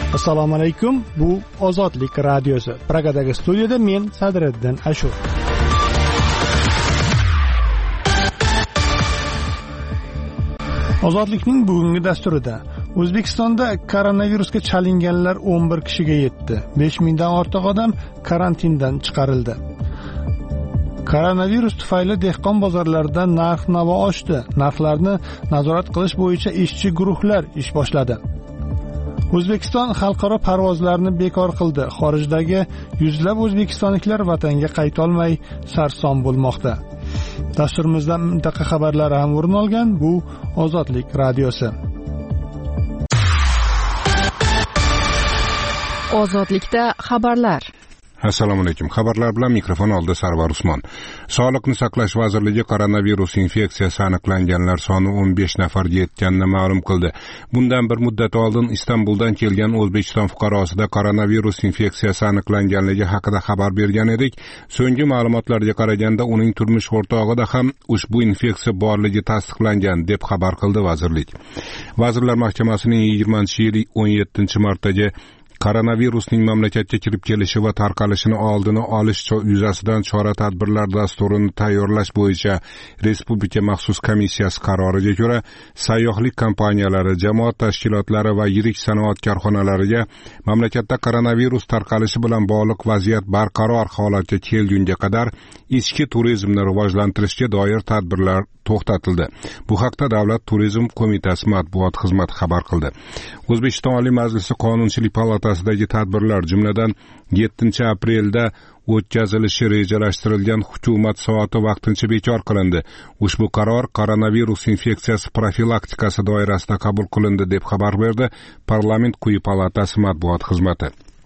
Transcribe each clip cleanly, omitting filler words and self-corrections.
Assalomu alaykum. Bu Ozodlik radiosi. Pragadagi studiyada men Sadriddin Ashur. Ozodlikning bugungi dasturida O'zbekistonda koronavirusga chalinganlar 11 kishiga yetdi. 5000 dan ortiq odam karantindan chiqarildi. Koronavirus tufayli dehqon bozorlarida narx-navo oshdi. Narxlarni nazorat qilish bo'yicha ishchi guruhlar ish boshladi. O'zbekiston xalqaro parvozlarni bekor qildi. Xorijdagi yuzlab o'zbekistonliklar vatanga qayta olmay sarson bo'lmoqda. Dasturimizda mintaqa xabarlari ham o'rin olgan. Bu Ozodlik radiosi. Ozodlikda xabarlar. Assalomu alaykum. Xabarlar bilan mikrofon oldida Sarvar Usmon. Sog'liqni saqlash vazirligi koronavirus infeksiyasi aniqlanganlar soni 15 nafarga yetganini ma'lum qildi. Bundan bir muddat oldin Istanbuldan kelgan O'zbekiston fuqarosida koronavirus infeksiyasi aniqlanganligi haqida xabar bergan edik. So'nggi ma'lumotlarga qaraganda uning turmush o'rtog'ida ham ushbu infeksiya borligi tasdiqlangan deb xabar qildi vazirlik. Vazirlar Mahkamasining 20-yil 17-martdagi koronavirusning mamlakatga kirib kelishi va tarqalishini oldini olish yuzasidan chora-tadbirlar dasturini tayyorlash bo'yicha Respublika maxsus komissiyasi qaroriga ko'ra, sayyohlik kompaniyalari, jamoat tashkilotlari va yirik sanoat korxonalariga mamlakatda koronavirus tarqalishi bilan bog'liq vaziyat barqaror holatga kelgunga qadar ichki turizmni rivojlantirishga doir tadbirlar to'xtatildi. Bu haqda Davlat turizm qo'mitasi matbuot xizmati xabar qildi. O'zbekiston Oliy Majlisi Qonunchilik palatasidagi tadbirlar, jumladan 7-aprelda o'tkazilishi rejalashtirilgan hukumat soati vaqtincha bekor qilindi. Ushbu qaror koronavirus infeksiyasi profilaktikasi doirasida qabul qilindi deb xabar berdi Parlament quyi palatasi matbuot xizmati.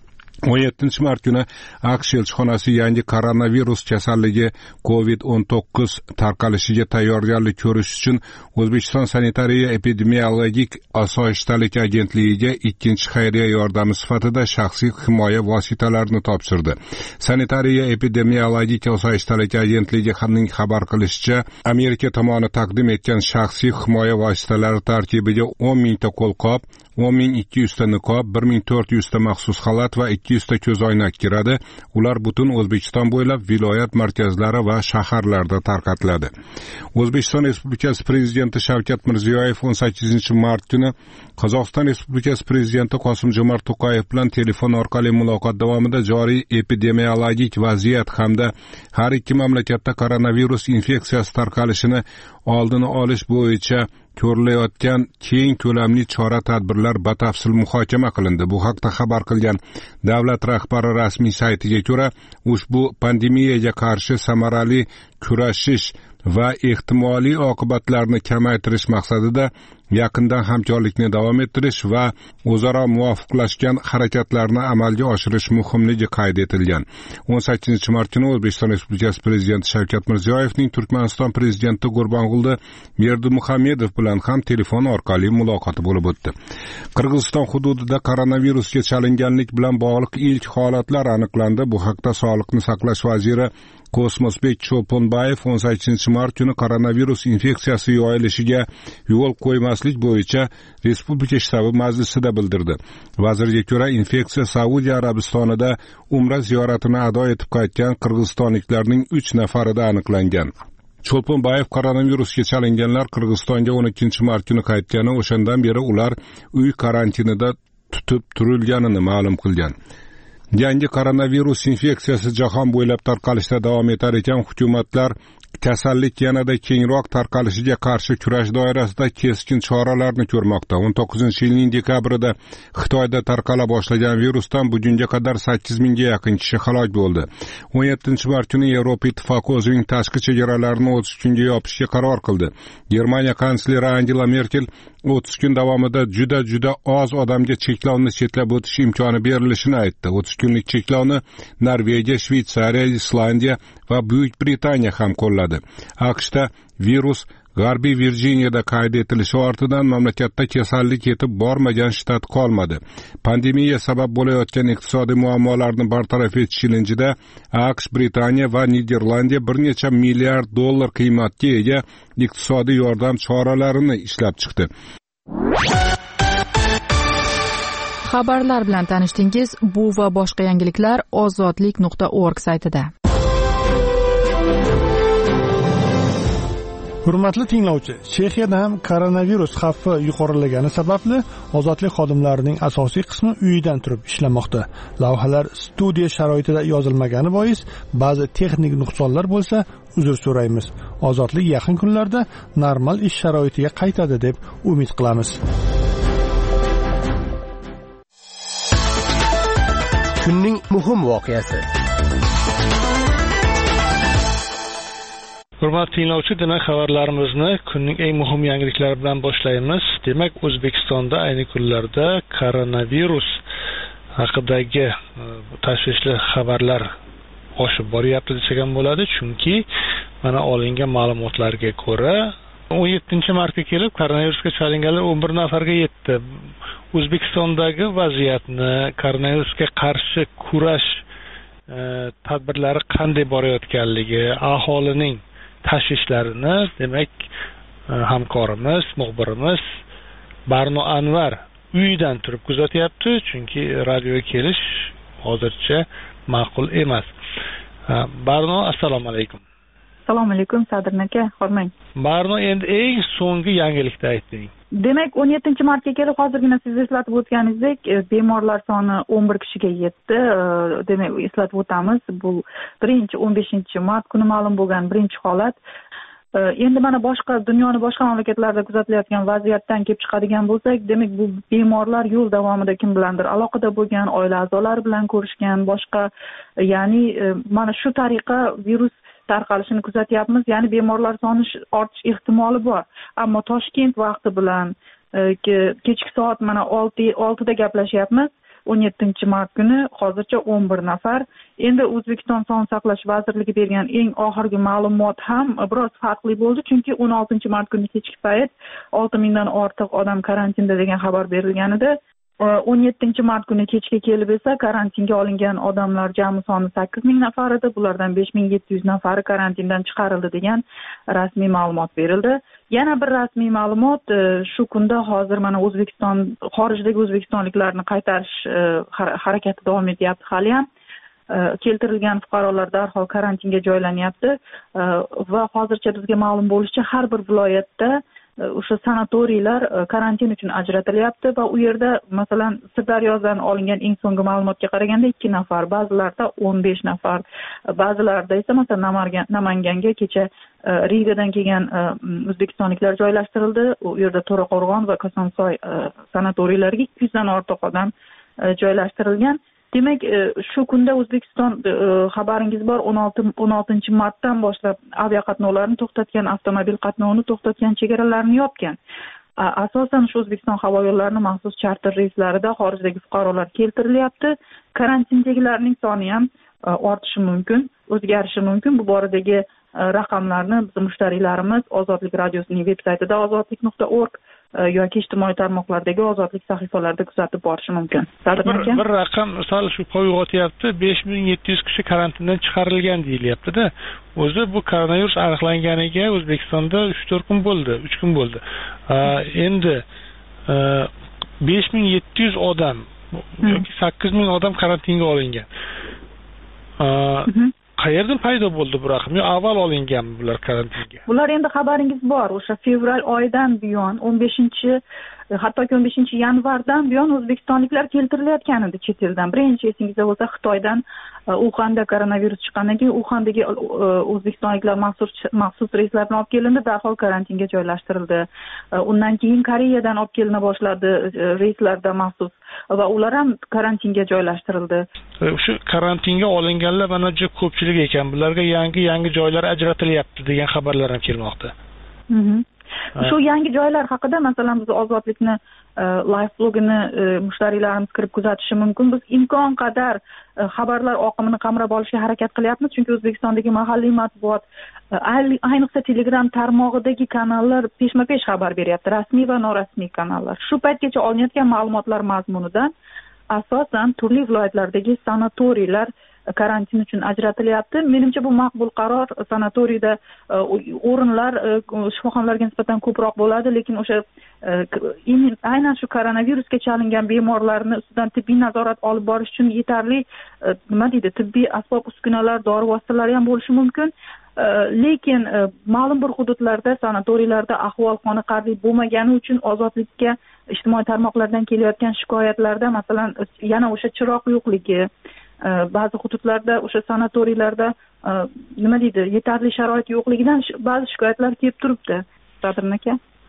17-mart kuni AQSh elchixonasi yangi koronavirus kasalligi COVID-19 tarqalishiga tayyorgarlik ko'rish uchun O'zbekiston sanitariya epidemiologik osoyishtalik agentligiga ikkinchi xayriya yordami sifatida shaxsiy himoya vositalarini topshirdi. Sanitariya epidemiologik osoyishtalik agentligining xabar qilishicha, Amerika tomoni taqdim etgan shaxsiy himoya vositalari tarkibiga 10,000 ta qo'lqop, 10,200 ta niqob, 1,400 ta maxsus xalat va 200 ta ko'zoynak kiradi. Ular butun O'zbekiston bo'ylab viloyat markazlari va shaharlarda tarqatiladi. O'zbekiston Respublikasi Prezidenti Shavkat Mirziyoyev 18-mart kuni Qozog'iston Respublikasi Prezidenti Qosim-Jomart To'qayev bilan telefon orqali muloqot davomida joriy epidemiologik vaziyat hamda har ikki mamlakatda koronavirus infeksiyasi tarqalishini oldini olish bo'yicha ko'rilayotgan keng ko'lamli chora-tadbirlar batafsil muhokama qilindi. Bu haqda xabar qilgan davlat rahbari rasmiy saytiga ko'ra, ushbu pandemiyaga qarshi samarali kurashish va ehtimoliy oqibatlarni kamaytirish maqsadida yaqindan hamkorlikni davom ettirish va o'zaro muvofiqlashgan harakatlarni amalga oshirish muhimligi qayd etilgan. 18-mart kuni O'zbekiston Respublikasi Prezidenti Shavkat Mirziyoyevning Turkmaniston Prezidenti Gurbang'uldi Berdimuhamedov bilan ham telefon orqali muloqoti bo'lib o'tdi. Qirg'iziston hududida koronavirusga chalinganlik bilan bog'liq ilk holatlar aniqlandi. Bu haqda Sog'liqni saqlash vaziri Kosmosbek Cho'lponbayev 18-mart kuni koronavirus infeksiyasi yoyilishiga yo'l qo'ymaslik bo'yicha Respublika shtabi majlisida bildirdi. Vazirga ko'ra, infeksiya Saudiya Arabistonida umra ziyoratini ado etib qaytgan qirg'izistonliklarning 3 nafarida aniqlangan. Cho'lponbayev koronavirusga chalinganlar Qirg'izistonga 12-mart kuni qaytgani, o'shandan beri ular uy karantinida tutib turilganini ma'lum qilgan. Yangi koronavirus infeksiyasi jahon bo'ylab tarqalishda davom etar ekan, hukumatlar kasallik yanada kengroq tarqalishiga qarshi kurash doirasida keskin choralarni ko'rmoqda. 19-yilning dekabrida Xitoyda tarqala boshlagan virusdan bugunga qadar 8,000 ga yaqin kishi halok bo'ldi. 17-mart kuni Yevropa Ittifoqi o'zining tashqi chegaralarini 30 kunga yopishga qaror qildi. Germaniya kansleri Angela Merkel 30 kun davomida juda oz odamga cheklovni chetlab o'tish imkoni berilishini aytdi. 30 kunlik cheklovni Norvegiya, Shveysariya, Islandiya va Buyuk Britaniya ham qo'lladi. AQShda virus G'arbiy Virjiniyada qayd etilishi ortidan mamlakatda kasallik yetib bormagan shtat qolmadi. Pandemiya sabab bo'layotgan iqtisodiy muammolarni bartaraf etish ilinjida AQSh, Britaniya va Niderlandiya bir necha milliard dollar qiymatga ega iqtisodiy yordam choralarini ishlab chiqdi. Xabarlar bilan tanishdingiz. Bu va boshqa yangiliklar ozodlik.org saytida. Hurmatli tinglovchi, Chexiyada ham koronavirus xavfi yuqorilagani sababli ozodlik xodimlarining asosiy qismi uyidan turib ishlamoqda. Lavhalar studiya sharoitida yozilmagani bois ba'zi texnik nuqsonlar bo'lsa, uzr so'raymiz. Ozodlik yaqin kunlarda normal ish sharoitiga qaytadi deb umid qilamiz. Kunning muhim voqeasi. Hurmatli tinglovchi, demak xabarlarimizni kunning eng muhim yangiliklari bilan boshlaymiz. Demak, O'zbekistonda ayni kunlarda koronavirus haqidagi tashvishli xabarlar oshib boryapti desak ham bo'ladi, chunki mana olingan ma'lumotlarga ko'ra 17-martga kelib koronavirusga chalinganlar 11 nafarga yetdi. O'zbekistondagi vaziyatni, koronavirusga qarshi kurash tadbirlari qanday borayotganligi, aholining tashvishlarini demak hamkorimiz, muxbirimiz Barno Anvar uyidan turib kuzatyapti, chunki radioga kelish hozircha ma'qul emas. Barno, assalomu alaykum. Assalomu alaykum, Sadir aka, hormang. Barno, endi eng so'nggi yangilikni ayting. Demak, 17-martga kelib hozirgina siz eslatib o'tganingizdek, bemorlar soni 11 kishiga yetdi. Demak, eslatib o'tamiz, bu 15-mart kuni ma'lum bo'lgan birinchi holat. Endi mana dunyoni boshqa mamlakatlarida kuzatilayotgan vaziyatdan kelib chiqadigan bo'lsak, demak, bu bemorlar yo'l davomida kim bilandir aloqada bo'lgan, oila a'zolari bilan ko'rishgan, boshqa, ya'ni mana shu tariqa virus tarqalishini kuzatyapmiz. Ya'ni bemorlar soni ortish ehtimoli bor. Ammo Toshkent vaqti bilan kechki soat mana 6 da gaplashyapmiz. 17-mart kuni hozircha 11 nafar. Endi O'zbekiston Sog'liqni saqlash vazirligi bergan eng oxirgi ma'lumot ham biroz farqli bo'ldi, chunki 16-mart kuni kechki payt 6000 dan ortiq odam karantinda degan xabar berilganida, 17-mart kuni kechga kelib esa karantinga olingan odamlar jami soni 8000 nafar edi. Bulardan 5700 nafari karantindan chiqarildi degan rasmiy ma'lumot berildi. Yana bir rasmiy ma'lumot, shu kunda hozir mana O'zbekiston xorijdagi o'zbekistonliklarni qaytarish harakati davom etyapti hali ham. Keltirilgan fuqarolar darhol karantinga joylanyapti va hozircha bizga ma'lum bo'lishicha har bir viloyatda o'sha sanatoriylar karantin uchun ajratilyapti va u yerda masalan Sirdaryodan olingan eng so'nggi ma'lumotga qaraganda 2 nafar, ba'zilarda 15 nafar, ba'zilarida esa masalan Namanganga kecha Rigadan kelgan o'zbekistonliklar joylashtirildi. U yerda To'raqo'rg'on va Kosonsoy sanatoriylariga 200 dan ortiq odam joylashtirilgan. Demak, shu kunda O'zbekiston xabaringiz bor, 16-martdan boshlab aviaqatnovlarni to'xtatgan, avtomobil qatnovini to'xtatgan, chegaralarni yopgan. Asosan shu O'zbekiston havo yo'llarini maxsus charter reyslarida xorijdagi fuqarolar keltirilyapti. Karantindagilarning soni ham ortishi mumkin, o'zgarishi mumkin. Bu boradagi raqamlarni biz mushtariylarimiz Ozodlik radiosining veb-saytida ozodlik.org yoki ijtimoiy tarmoqlardagi Ozodlik sahifalarida kuzatib borish mumkin. Bir raqam misol shu uyg'otyapti, 5700 kishi karantindan chiqarilgan deyilyapti-da. O'zi bu koronavirus aniqlanganiga O'zbekistonda 3 kun bo'ldi. Endi 5700 odam yoki 8000 odam karantinga olingan. Qayerdan paydo bo'ldi bu raqam? Yo avval olinganmi bular karantinga? Bular endi xabaringiz bor, o'sha fevral oyidan buyon 15 yanvardan buyon o'zbekistonliklar keltirilayotgan edi chet eldan. Birinchi esingizda bo'lsa Xitoydan Uxanda koronavirus chiqqandan keyin Uxandagi o'zbekistonliklar maxsus reyslar bilan olib kelindi, darhol karantinga joylashtirildi. Undan keyin Koreyadan olib kelina boshladi reyslarda maxsus va ular ham karantinga joylashtirildi. Shu karantinga olinganlar mana juda ko'pchilik ekan. Bularga yangi joylar ajratilyapti degan xabarlar ham kelmoqda. Shu yangi joylar haqida masalan biz Ozodlikni live blogini mushtariylarimiz kirib kuzatishi mumkin. Biz imkon qadar xabarlar oqimini qamrab olishga harakat qilyapmiz, chunki O'zbekistondagi mahalliy matbuot, ayniqsa Telegram tarmog'idagi kanallar peshma-pesh xabar beryapti, rasmiy va norasmiy kanallar. Shu paytgacha olinayotgan ma'lumotlar mazmunidan asosan turli viloyatlardagi sanatoriylar karantin uchun ajratilyapti. Menimcha bu maqbul qaror. Sanatoriyda o'rinlar shifoxonalarga nisbatan ko'proq bo'ladi, lekin o'sha aynan shu koronavirusga chalingan bemorlarni ustidan tibbiy nazorat olib borish uchun yetarli tibbiy asbob uskunalar, dori vositalari ham bo'lishi mumkin. Lekin ma'lum bir hududlarda, sanatoriylarda ahvol qoniqarli bo'lmagani uchun ozodlikka ijtimoiy tarmoqlardan kelayotgan shikoyatlarda, masalan, yana o'sha chiroq yo'qligi, ba'zi hududlarda o'sha sanatoriylarda yetarli sharoit yo'qligidan ba'zi shikoyatlar kelib turibdi. Sadirn aka.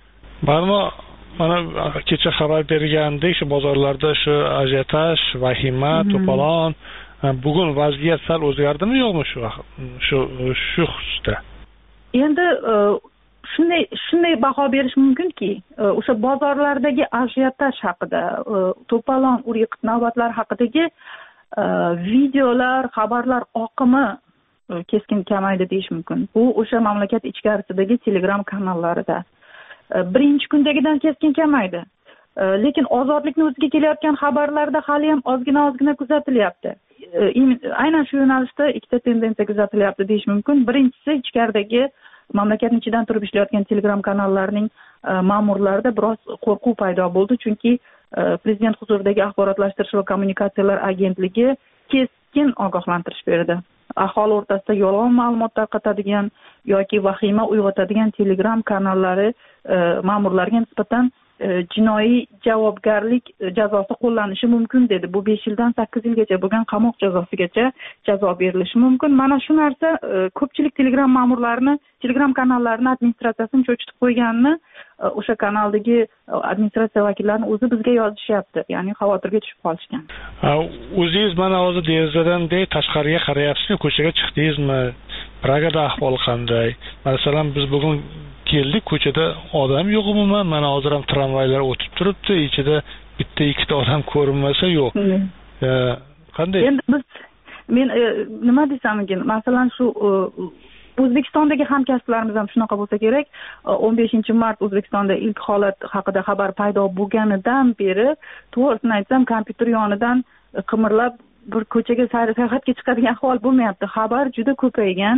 Mana kecha xabar bergandek, shu bozorlarda shu ajiotaj, vahima, to'polon, bugun vaziyat sal o'zgardimi yo'qmi shu xususda? Endi shunday baho berish mumkinki, o'sha bozorlardagi ajiotaj haqida, to'polon, urg'u navbatlar haqidagi videolar, xabarlar oqimi keskin kamaydi deyish mumkin. Bu o'sha mamlakat ichkarisidagi Telegram kanallarida birinchi kundagidan keskin kamaydi. Lekin ozodlikni o'ziga kelayotgan xabarlarda hali ham ozgina kuzatilyapti. Aynan shu yo'nalishda ikkita tendensiya kuzatilyapti deyish mumkin. Birinchisi, ichkaridagi mamlakatning ichidan turib ishlayotgan Telegram kanallarining ma'murlarida biroz qo'rquv paydo bo'ldi, chunki prezident huzuridagi axborotlashtirish va kommunikatsiyalar agentligi keskin ogohlantirish berdi. Aholi o'rtasida yolg'on ma'lumot tarqatadigan yoki vahima uyg'otadigan Telegram kanallari ma'murlarga nisbatan jinoiy javobgarlik jazosi qo'llanishi mumkin dedi. Bu 5 yildan 8 yilgacha bo'lgan qamoq jazosigacha jazo berilishi mumkin. Mana shu narsa ko'pchilik Telegram ma'murlarini, Telegram kanallarni administratsiyasini cho'chitib qo'yganini o'sha kanaldagi administratsiya vakillarini o'zi bizga yozishyapti. Ya'ni xavotirga tushib qolishgan. O'zingiz mana hozir derazadan tashqariga qarayapsizmi, ko'chaga chiqdingizmi? Pragada ahvol qanday? Masalan, biz bugun keldik, ko'chada odam yo'q umuman. Mana hozir ham tramvaylar o'tib turibdi, ichida bitta ikkita odam ko'rinmasa yo'q. Qanday? Endi men nima desam ekan, masalan shu O'zbekistondagi hamkasblarimiz ham shunaqa bo'lsa kerak. 15-mart O'zbekistonda ilk holat haqida xabar paydo bo'lganidan beri, to'g'risini aytsam, kompyuter yonidan qimirlab bir ko'chaga sayohatga chiqadigan ahvol bo'lmayapti. Xabar juda ko'paygan.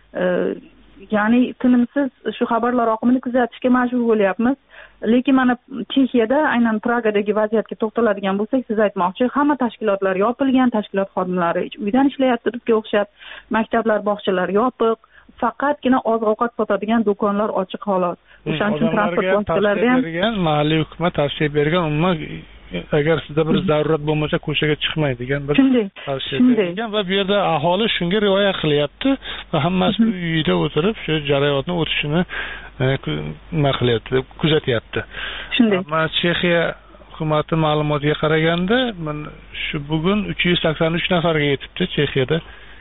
Ya'ni tinimsiz shu xabarlar oqimini kuzatishga majbur bo'lyapmiz. Lekin mana Chexiyada, aynan Pragadagi vaziyatga to'xtaladigan bo'lsak, siz aytmoqchi, hamma tashkilotlar yopilgan, tashkilot xodimlari uydan ishlayapti o'xshab, maktablar, bog'chalar yopiq, faqatgina oziq-ovqat sotadigan do'konlar ochiq holat. O'shaning uchun transport vositalarida ham mahalliy hukumat tavsiya bergan, umuman agar sizda bir zarurat bo'lmasa ko'chaga chiqmay degan bir tavsiya bergan va bu yerda aholi shunga rioya qilyapti va hammasi uyida o'tirib shu jarayonni o'tishini nima qilyapti, kuzatyapti. Shunday. Mana Chexiya hukumati ma'lumotiga qaraganda, shu bugun 383 nafarga yetibdi Chexiyada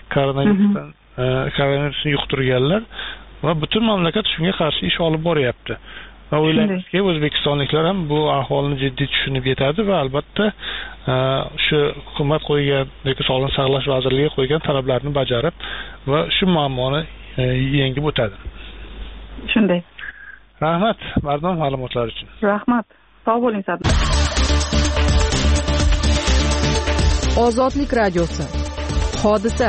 koronavirusni yuqtirganlar va butun mamlakat shunga qarshi ish olib boryapti. Va o'ylaymizki, o'zbekistonliklar ham bu ahvolni jiddiy tushunib yetadi va albatta shu hukumat qo'ygan yoki Sog'liqni saqlash vazirligi qo'ygan talablarni bajarib va shu muammoni yengib o'tadi. Shunday. Rahmat, mardon ma'lumotlar uchun. Rahmat. Sog' bo'ling, Sadir. Ozodlik radiosi. Hodisa.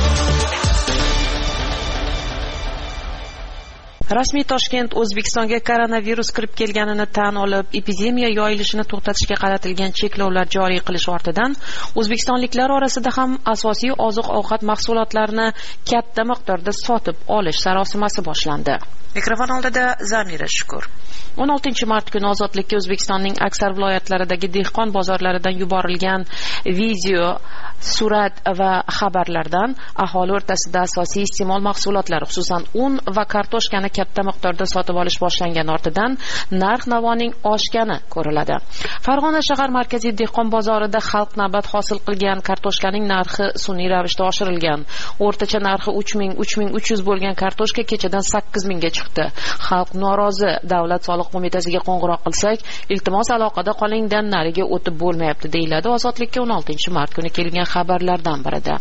Rasmiy Toshkent O'zbekistonga koronavirus kirib kelganini tan olib, epidemiya yoyilishini to'xtatishga qaratilgan cheklovlar joriy qilish ortidan O'zbekistonliklar orasida ham asosiy oziq-ovqat mahsulotlarini katta miqdorda sotib olish sarosimasi boshlandi. Mikrofon oldida Zamira Shukur. 16-mart kuni ozodlikka O'zbekistonning aksar viloyatlaridagi dehqon bozorlaridan yuborilgan video, surat va xabarlardan aholi o'rtasida asosiy iste'mol mahsulotlari, xususan un va kartoshkani katta miqdorda sotib olish boshlangan ortidan narx-navoning oshgani ko'riladi. Farg'ona shahar markaziy dehqon bozorida xalq navbat hosil qilgan kartoshkaning narxi sun'iy ravishda oshirilgan. O'rtacha narxi 3300 bo'lgan kartoshka kechadan 8000 ga chiqdi. Xalq norozi. Davlat soliq qo'mitasiga qo'ng'iroq qilsak, iltimos aloqada qolingdan nariga o'tib bo'lmayapti deyiladi Ozodlikka 16-mart kuni kelgan xabarlardan birida.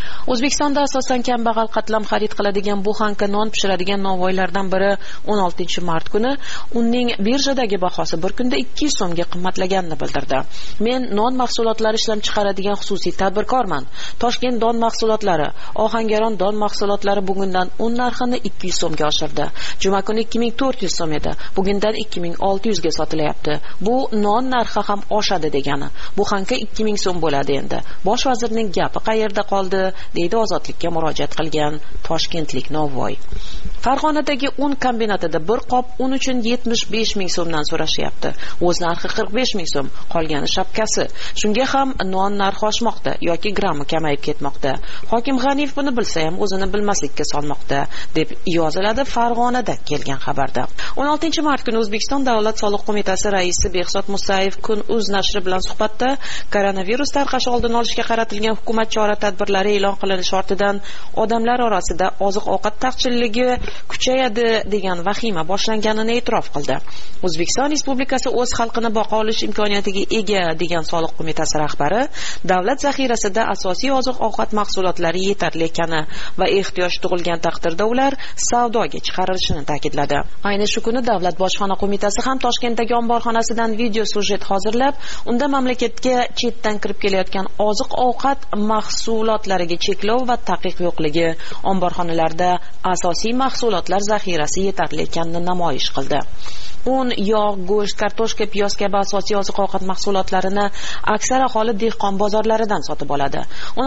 O'zbekistonda asosan kambag'al qatlam xarid qiladigan buxanka non pishiradigan novvoylardan biri 16-mart kuni unning birjadagi bahosi bir kunda 200 so'mga qimmatlaganini bildirdi. Men non mahsulotlari ishlab chiqaradigan xususiy tadbirkorman. Toshkent don mahsulotlari, Ohangaron don mahsulotlari bugundan un narxini 200 so'mga oshirdi. Juma kuni 2400 so'm edi. Bugundan 2600 ga sotilayapti. Bu non narxi ham oshadi degani. Buxanka 2000 so'm bo'ladi endi. Bosh vazirning gapi qayerda qoldi, deydi Ozodlikka murojaat qilgan toshkentlik novvoy. Farg'onadagi un kombinatida bir qop un uchun 75 ming so'mdan so'rashyapti. O'z narxi 45 ming so'm, qolgani shapkasi. Shunga ham non narxi oshmoqda yoki grammi kamayib ketmoqda. Hokim G'aniyev buni bilsa ham o'zini bilmaslikka solmoqda, deb yoziladi Farg'onada kelgan xabarda. 16-mart kuni O'zbekiston Davlat soliq qo'mitasi raisi Behzod Musayev Kun.uz nashri bilan suhbatda koronavirus tarqashi oldini olishga qaratilgan hukumat chora-tadbirlari e'lon qilinishi ortidan odamlar orasida oziq-ovqat taqchilligi kuchayadi degan vahima boshlanganini e'tirof qildi. O'zbekiston Respublikasi o'z xalqini boqa olish imkoniyatiga ega degan soliq qo'mitasi rahbari davlat zaxirasida asosiy oziq-ovqat mahsulotlari yetarli ekani va ehtiyoj tug'ilgan taqdirda ular savdoga chiqarilishini ta'kidladi. Ayni shu kuni Davlat bojxona qo'mitasi ham Toshkentdagi omborxonasidan video sujet hozirlab, unda mamlakatga chetdan kirib kelayotgan oziq-ovqat mahsulotlariga cheklov va taqiq yo'qligi, omborxonalarda asosiy mahsulotlar zaxirasi yetarli ekanini namoyish qildi. Un, yog', go'sht, kartoshka, piyoz kabi asosiy oziq-ovqat mahsulotlarini aksar aholi dehqon bozorlaridan sotib oladi.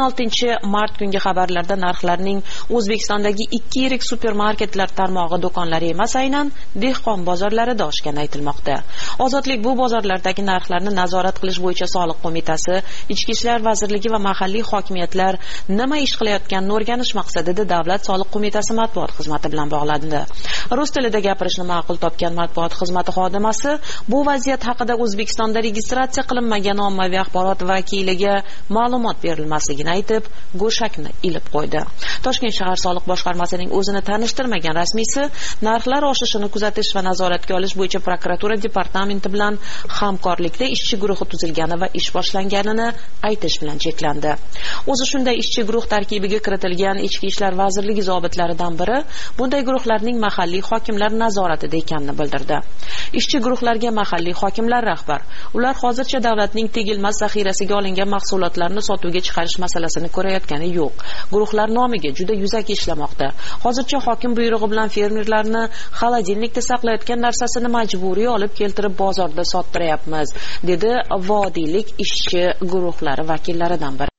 16-mart kungi xabarlarda narxlarning O'zbekistondagi 2 yirik supermarketlar tarmog'i do'konlari emas, aynan dehqon bozorlarida oshgani aytilmoqda. Ozodlik bu bozorlardagi narxlarni nazorat qilish bo'yicha soliq qo'mitasi, Ichki ishlar vazirligi va mahalliy hokimiyatlar nima ish qilayotganini o'rganish maqsadida Davlat soliq qo'mitasi matbuot xizmati bilan bog'landi. Rus tilida gapirishni ma'qul topgan matbuot xizmati xodimasi bu vaziyat haqida O'zbekistonda registratsiya qilinmagan ommaviy axborot vakiliga ma'lumot berilmasligini aytib, go'shakni ilib qo'ydi. Toshkent shahar soliq boshqarmasining o'zini tanishtirmagan rasmiysi narxlar oshishini kuzatish va nazoratga olish bo'yicha prokuratura departamenti bilan hamkorlikda ishchi guruhi tuzilgani va ish boshlanganini aytish bilan cheklandi. O'zi shunday ishchi guruh tarkibiga kiritilgan Ichki ishlar vazirligi zobitlaridan biri bunday guruhlarning mahalliy hokimlar nazoratida ekanini bildirdi. Ishchi guruhlarga mahalliy hokimlar rahbar. Ular hozircha davlatning tegilmas zaxirasiga olingan mahsulotlarni sotuvga chiqarish masalasini ko'rayotgani yo'q. Guruhlar nomiga juda yuzaki ishlamoqda. Hozircha hokim buyrug'i bilan fermerlarni xolodilnikda saqlayotgan narsasini majburiy olib keltirib bozorda sottirayapmiz, dedi vodiylik ishchi guruhlari vakillaridan biri.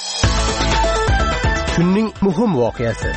Kunning muhim voqeasi.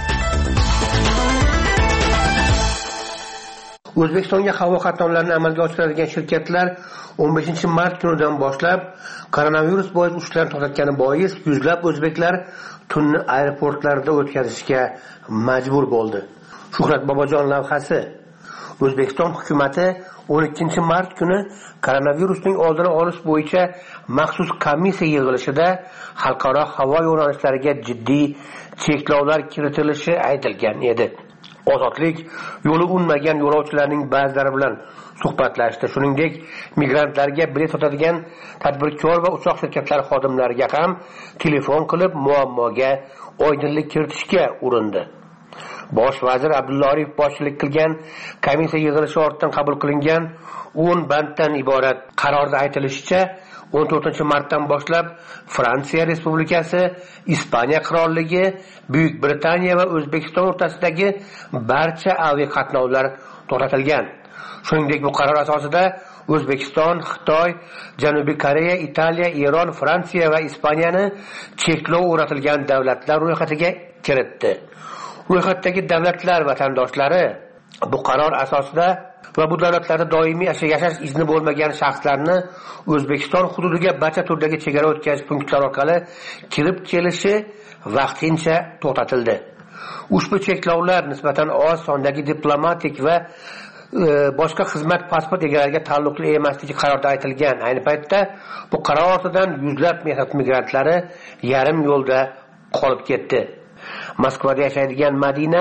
O'zbekistonga havo qatnovlarini amalga oshiradigan shirkatlar 15-mart kunidan boshlab koronavirus bois uchlarni to'xtatgani bois yuzlab o'zbeklar tunni aeroportlarda o'tkazishga majbur bo'ldi. Shuhrat Bobojon lavhasi. O'zbekiston hukumatı 12-mart kuni koronavirusning oldini olish bo'yicha maxsus komissiya yig'ilishida xalqaro havo yo'nalishlariga jiddiy cheklovlar kiritilishi aytilgan edi. Ozodlik yo'li unmagan yo'lovchilarning ba'zilari bilan suhbatlashdi. Shuningdek, migrantlarga bilet sotadigan tadbirkor va uchoq shirkatlari xodimlariga ham telefon qilib muammoga oydinlik kiritishga urindi. Bosh vazir Abdulla Aripov boshchilik qilgan komissiya yig'ilishi ortidan qabul qilingan 10 banddan iborat qarorda aytilishicha 14-martdan boshlab Fransiya Respublikasi, Ispaniya Qirolligi, Buyuk Britaniya va O'zbekiston o'rtasidagi barcha aviaqatnovlar to'xtatilgan. Shuningdek, bu qaror asosida O'zbekiston, Xitoy, Janubiy Koreya, Italiya, Eron, Fransiya va Ispaniyani cheklov o'rnatilgan davlatlar ro'yxatiga kiritdi. Ro'yxatdagi davlatlar vatandoshlari bu qaror asosida va bu davlatlarda doimiy yashash izni bo'lmagan shaxslarni O'zbekiston hududiga barcha turdagi chegara o'tkazish punktlari orqali kirib kelishi vaqtincha to'xtatildi. Ushbu cheklovlar nisbatan oz sondagi diplomatik va boshqa xizmat pasport egalariga taalluqli emasligi qarorda aytilgan. Ayni paytda bu qaror ortidan yuzlab mehnat migrantlari yarim yo'lda qolib ketdi. Moskvada yashaydigan Madina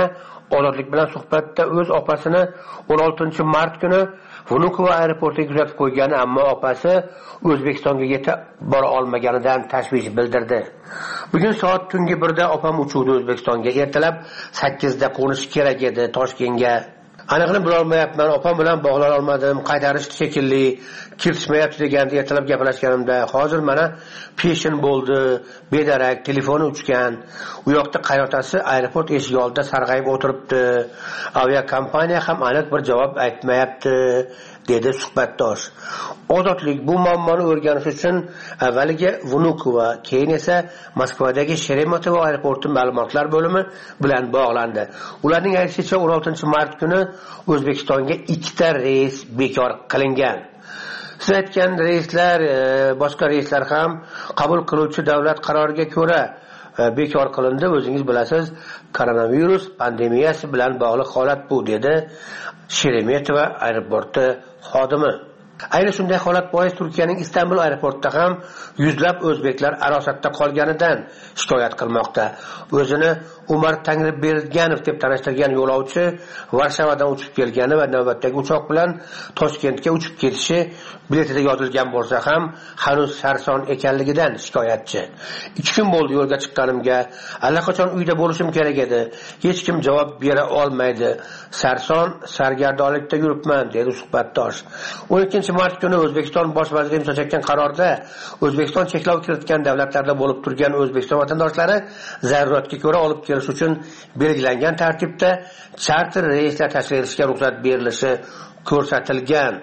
Ozodlik bilan suhbatda o'z opasini 16-mart kuni Vnukovo aeroportiga kuzatib qo'ygani, ammo opasi O'zbekistonga yetib bora olmaganidan tashvish bildirdi. Bugun soat tungi 1da opam uchuvdi O'zbekistonga. Ertalab 8da qo'nishi kerak edi Toshkentga. Aniqni bilolmayapman, opam bilan bog'lana olmadim, qaytarishdi shekilli, kirishmayapti deganda ertalab gaplashganimda, hozir mana peshin bo'ldi, bedarak, telefoni uchgan. U yoqda qaynotasi aeroport eshigi oldida sarg'ayib o'tiribdi. Aviakompaniya ham aniq bir javob aytmayapti, dedi suhbatdosh. Ozodlik bu muammoni o'rganish uchun avvaliga Vnukovo, keyin esa Moskvadagi Sheremetyevo aeroporti ma'lumotlar bo'limi bilan bog'landi. Ularning aytishicha 16-mart kuni O'zbekistonga 2 ta reys bekor qilingan. Siz aytgan reyslar, boshqa reyslar ham qabul qiluvchi davlat qaroriga ko'ra bekor qilindi. O'zingiz bilasiz, koronavirus pandemiyasi bilan bog'liq holat bu, dedi Sheremetyevo aeroporti xodimi. Ayni shunday holat bois Turkiyaning Istanbul aeroportida ham yuzlab o'zbeklar arosatda qolganidan shikoyat qilmoqda. O'zini Umar Tangriberganov deb tanishtirgan yo'lovchi Varshavadan uchib kelgani va navbatdagi uchoq bilan Toshkentga uchib ketishi biletida yozilgan bo'lsa ham hanuz sarson ekanligidan shikoyatchi. 2 kun bo'ldi yo'lga chiqqanimga, allaqachon uyda bo'lishim kerak edi. Hech kim javob bera olmaydi. Sarson, sargardonlikda yuribman, dedi suhbatdosh. 12-mart kuni O'zbekiston bosh vaziri imzo chekkan qarorda O'zbekiston cheklov kiritgan davlatlarda bo'lib turgan O'zbekiston vatandoshlari zaruratga ko'ra olib kelish uchun belgilangan tartibda charter reyslar tashkil etishga ruxsat berilishi ko'rsatilgan.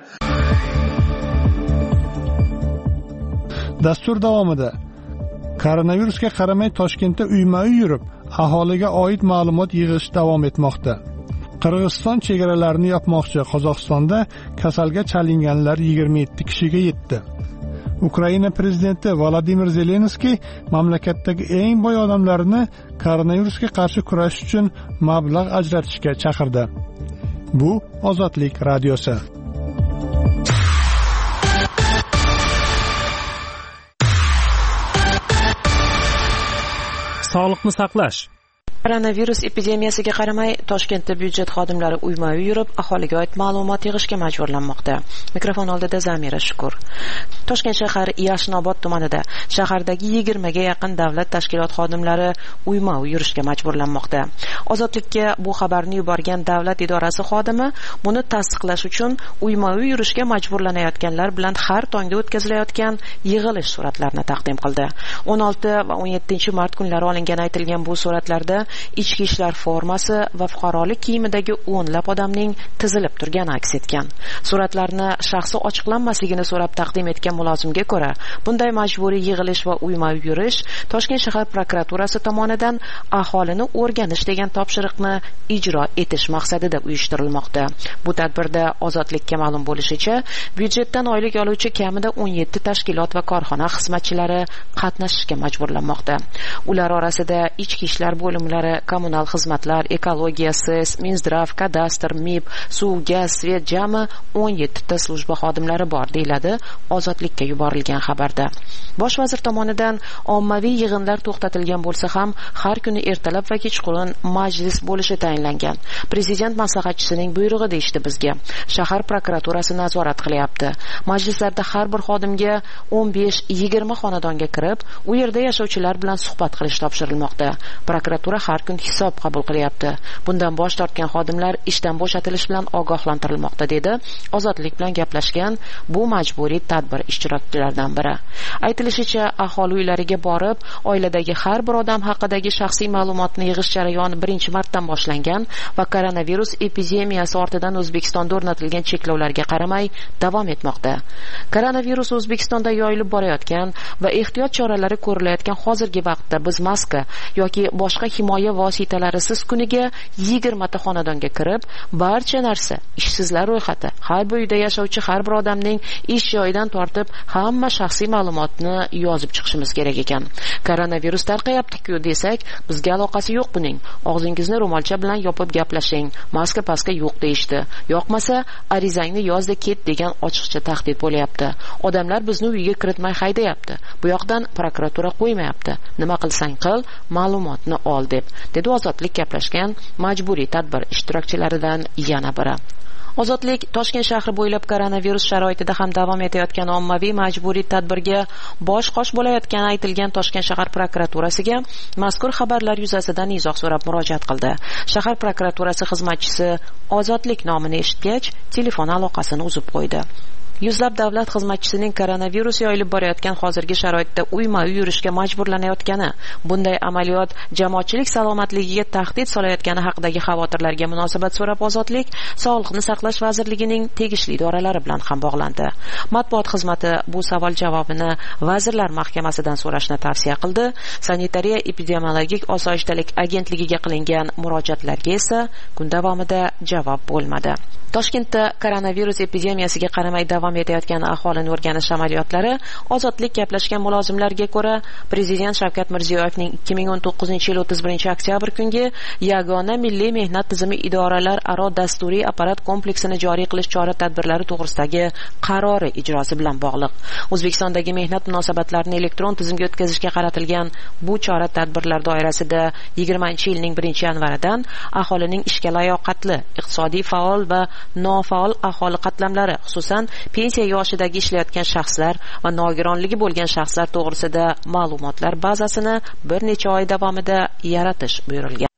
Dastur davomida koronavirusga qaramay Toshkentda uyma-uy yurib, aholiga oid ma'lumot yig'ish davom etmoqda. Qirg'iziston chegaralarini yopmoqchi. Qozog'istonda kasalga chalinganlar 27 kishiga yetdi. Ukraina prezidenti Vladimir Zelenskiy mamlakatdagi eng boy odamlarni koronavirusga qarshi kurash uchun mablag' ajratishga chaqirdi. Bu Ozodlik radiosi. Sog'liqni saqlash. Koronavirus epidemiyasiga qaramay Toshkentda byudjet xodimlari uyma-uy yurib, aholiga oid ma'lumot yig'ishga majburlanmoqda. Mikrofon oldida Zamira Shukur. Toshkent shahar Yashnobod tumanida shahardagi 20 ga yaqin davlat tashkilot xodimlari uyma-uy yurishga majburlanmoqda. Ozodlikka bu xabarni yuborgan davlat idorasi xodimi buni tasdiqlash uchun uyma-uy yurishga majburlanayotganlar bilan har tongda o'tkazilayotgan yig'ilish suratlarini taqdim qildi. 16 va 17-mart kunlari olingan aytilgan bu suratlarda ichki ishlar formasi va fuqarolik kiyimidagi o'nlab odamning tizilib turgani aks etgan. Suratlarni shaxsi ochiqlanmasligini so'rab taqdim etgan mulozimga ko'ra, bunday majburiy yig'ilish va uyma-uy yurish Toshkent shahar prokuraturasi tomonidan aholini o'rganish degan topshiriqni ijro etish maqsadida uyushtirilmoqda. Bu tadbirda Ozodlikka ma'lum bo'lishicha, byudjetdan oylik oluvchi kamida 17 tashkilot va korxona xizmatchilari qatnashishga majburlanmoqda. Ular orasida ichki ishlar bo'limlari, kommunal xizmatlar, ekologiya, SES, Minzdrav, kadastr, MIB, suv, gaz, svet jami 17 ta slujba xodimlari bor, deyiladi Ozodlikka yuborilgan xabarda. Bosh vazir tomonidan ommaviy yig'inlar to'xtatilgan bo'lsa ham, har kuni ertalab va kechqurun majlis bo'lishi tayinlangan. Prezident maslahatchisining buyrug'i deyishdi bizga. Shahar prokuraturasi nazorat qilyapti. Majlislarda har bir xodimga 15-20 xonadonga kirib, u yerda yashovchilar bilan suhbat qilish topshirilmoqda. Prokuratura har kun hisob qabul qilyapti. Bundan bosh tortgan xodimlar ishdan bo'shatilish bilan ogohlantirilmoqda, dedi Ozodlik bilan gaplashgan bu majburiy tadbir ishtirokchilaridan biri. Aytilishicha, aholi uylariga borib, oiladagi har bir odam haqidagi shaxsiy ma'lumotni yig'ish jarayoni 1-martdan boshlangan va koronavirus epidemiyasi ortidan O'zbekistonda o'rnatilgan cheklovlarga qaramay davom etmoqda. Koronavirus O'zbekistonda yoyilib borayotgan va ehtiyot choralari ko'rilayotgan hozirgi vaqtda biz maska yoki boshqa himoya vositalarisiz kuniga 20 ta xonadonga kirib, barcha narsa, ishsizlar ro'yxati, har bir uyda yashovchi har bir odamning ish joyidan tortib hamma shaxsiy ma'lumotni yozib chiqishimiz kerak ekan. Koronavirus tarqayapti-ku desak, bizga aloqasi yo'q buning. Og'zingizni ro'molcha bilan yopib gaplashing. Maska paska yo'q deyishdi. Yoqmasa arizangni yozda ket degan ochiqcha tahdid bo'lyapti. Odamlar bizni uyga kiritmay haydayapti. Bu yoqdan prokuratura qo'ymayapti. Nima qilsang qil, ma'lumotni ol deb. dedi Ozodlik gaplashgan majburiy tadbir ishtirokchilaridan yana biri. Ozodlik Toshkent shahri bo'ylab koronavirus sharoitida ham davom etayotgan ommaviy majburiy tadbirga bosh-qosh bo'layotgani aytilgan Toshkent shahar prokuraturasiga mazkur xabarlar yuzasidan izoh so'rab murojaat qildi. Shahar prokuraturasi xizmatchisi Ozodlik nomini eshitgach, telefon aloqasini uzib qo'ydi. Yuzlab davlat xizmatchisining koronavirus yoyilib borayotgan hozirgi sharoitda uyma-uy yurishga majburlanayotgani, bunday amaliyot jamoatchilik salomatligiga tahdid solayotgani haqidagi xavotirlarga munosabat so'rab Ozodlik Sog'liqni saqlash vazirligining tegishli idoralari bilan ham bog'landi. Matbuot xizmati bu savol javobini Vazirlar Mahkamasidan so'rashni tavsiya qildi. Sanitariya epidemiologik osoyishtalik agentligiga qilingan murojaatlarga esa kun davomida javob bo'lmadi. Toshkentda koronavirus epidemiyasiga qaramay davom etayotgan aholini o'rganish amaliyotlari Ozodlik gaplashgan mulozimlarga ko'ra, Prezident Shavkat Mirziyoyevning 2019-yil 31-oktyabr kungi yagona milliy mehnat tizimi idoralar aro dasturiy apparat kompleksini joriy qilish chora-tadbirlari to'g'risidagi qarori ijrosi bilan bog'liq. O'zbekistondagi mehnat munosabatlarini elektron tizimga o'tkazishga qaratilgan bu chora-tadbirlar doirasida 20-yilning 1-yanvaridan aholining ishga layoqatli, iqtisodiy faol va nofaol aholi qatlamlari, xususan pensiya yoshidagi ishlayotgan shaxslar va nogironligi bo'lgan shaxslar to'g'risida ma'lumotlar bazasini bir necha oy davomida yaratish buyurilgan.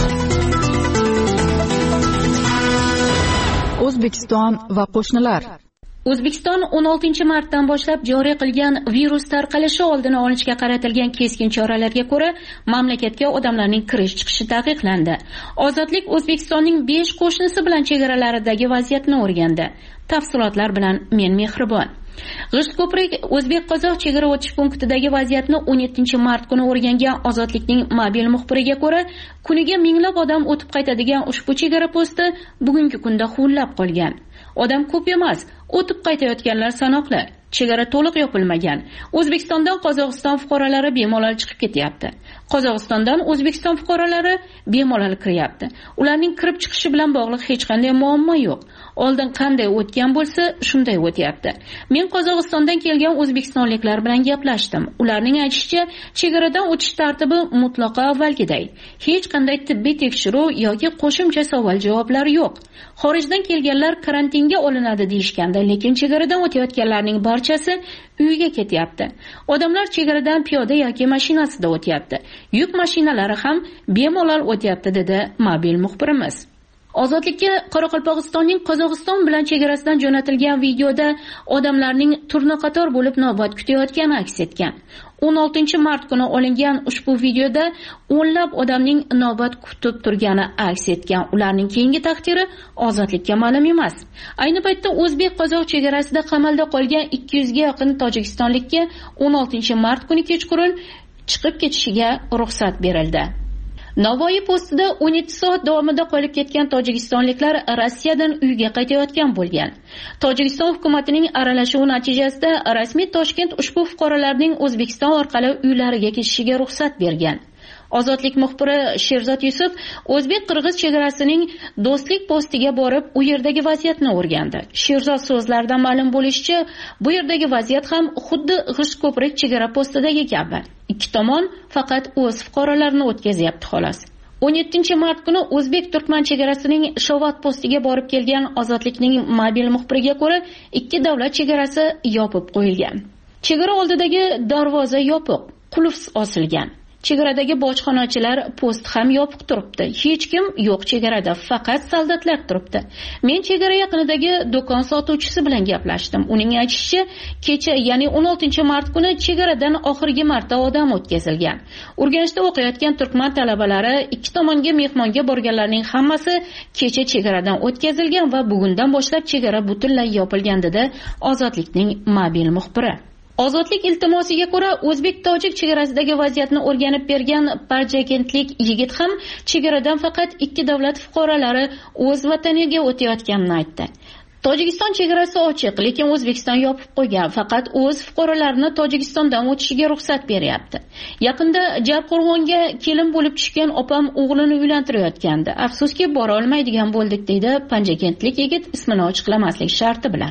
O'zbekiston va qo'shnilar. O'zbekiston 16-martdan boshlab joriy qilgan virus tarqalishi oldini olishga qaratilgan keskin choralarga ko'ra, mamlakatga odamlarning kirish-chiqishi taqiqlandi. Ozodlik O'zbekistonning 5 qo'shnisi bilan chegaralaridagi vaziyatni o'rgandi. Tafsilotlar bilan men Mehribon. G'ishtko'prik O'zbek-Qozoq chegara o'tish punktidagi vaziyatni 17-mart kuni o'rgangan Ozodlikning mobil muxbiriga ko'ra, kuniga minglab odam o'tib qaytadigan ushbu chegara posti bugungi kunda huvillab qolgan. Odam ko'p emas, o'tib qaytayotganlar sanoqli. Chegara to'liq yopilmagan. O'zbekistondan Qozog'iston fuqarolari bemalol chiqib ketyapti. Qozog'istondan O'zbekiston fuqarolari bemalol kiryapti. Ularning kirib chiqishi bilan bog'liq hech qanday muammo yo'q. Oldin qanday o'tgan bo'lsa, shunday o'tyapti. Men Qozog'istondan kelgan o'zbekistonliklar bilan gaplashdim. Ularning aytishicha, chegaradan o'tish tartibi mutlaqo avvalgiday. Hech qanday tibbiy tekshiruv yoki qo'shimcha savol-javoblar yo'q. Xorijdan kelganlar karantinga olinadi deyishganda, lekin chegaradan o'tayotganlarning barchasi uyiga ketyapti. Odamlar chegaradan piyoda yoki mashinasida o'tyapti. Yuk mashinalari ham bemalol o'tyapti, dedi mobil muxbirimiz. Ozodlikka Qoraqalpog'istonning Qozog'iston bilan chegarasidan jo'natilgan videoda odamlarning turna-qator bo'lib navbat kutayotgani aks etgan. 16-mart kuni olingan ushbu videoda o'nlab odamning navbat kutib turgani aks etgan. Ularning keyingi taqdiri Ozodlikka ma'lum emas. Ayni paytda O'zbek-Qozoq chegarasida qamalda qolgan 200 ga yaqin tojikistonlikka 16-mart kuni kechqurun chiqib ketishiga ruxsat berildi. Navoiy postida 17 soat davomida qolib ketgan tojikistonliklar Rossiyadan uyga qaytayotgan bo'lgan. Tojikiston hukumatining aralashuvi natijasida rasmiy Toshkent ushbu fuqarolarning O'zbekiston orqali uylariga ketishiga ruxsat bergan. Ozodlik muxbiri Sherzod Yusuf o'zbek-qirg'iz chegarasining do'stlik postiga borib, u yerdagi vaziyatni o'rgandi. Sherzod so'zlaridan ma'lum bo'lishicha, bu yerdagi vaziyat ham xuddi G'ishtko'prik chegara postidagi kabi. Ikki tomon faqat o'z fuqarolarini o'tkazyapti xolos. 17-mart kuni o'zbek-turkman chegarasining Shovat postiga borib kelgan Ozodlikning mobil muxbiriga ko'ra, ikki davlat chegarasi yopib qo'yilgan. Chegara oldidagi darvoza yopiq, qulf osilgan. Chegaradagi bojxonachilar post ham yopiq turibdi. Hech kim yo'q chegarada, faqat soldatlar turibdi. Men chegara yaqinidagi do'kon sotuvchisi bilan gaplashdim. Uning aytishicha, kecha, ya'ni 16-mart kuni chegaradan oxirgi marta odam o'tkazilgan. Urganchda o'qiyotgan turkman talabalari ikki tomonga mehmonga borganlarning hammasi kecha chegaradan o'tkazilgan va bugundan boshlab chegara butunlay yopilgan, dedi Ozodlikning mobil muxbiri. Ozodlik iltimosiga ko'ra, o'zbek-tojik chegarasidagi vaziyatni o'rganib bergan parjakentlik yigit ham chegaradan faqat ikki davlat fuqarolari o'z vataniga o'tayotganini aytdi. Tojikiston chegarasi ochiq, lekin O'zbekiston yopib qo'ygan. Faqat o'z fuqarolarini Tojikistondan o'tishiga ruxsat beryapti. Yaqinda Jarqo'rg'onga kelin bo'lib tushgan opam o'g'lini uylantirayotgandi. Afsuski, bora olmaydigan bo'ldik, deydi panjakentlik yigit ismini ochiqlamaslik sharti bilan.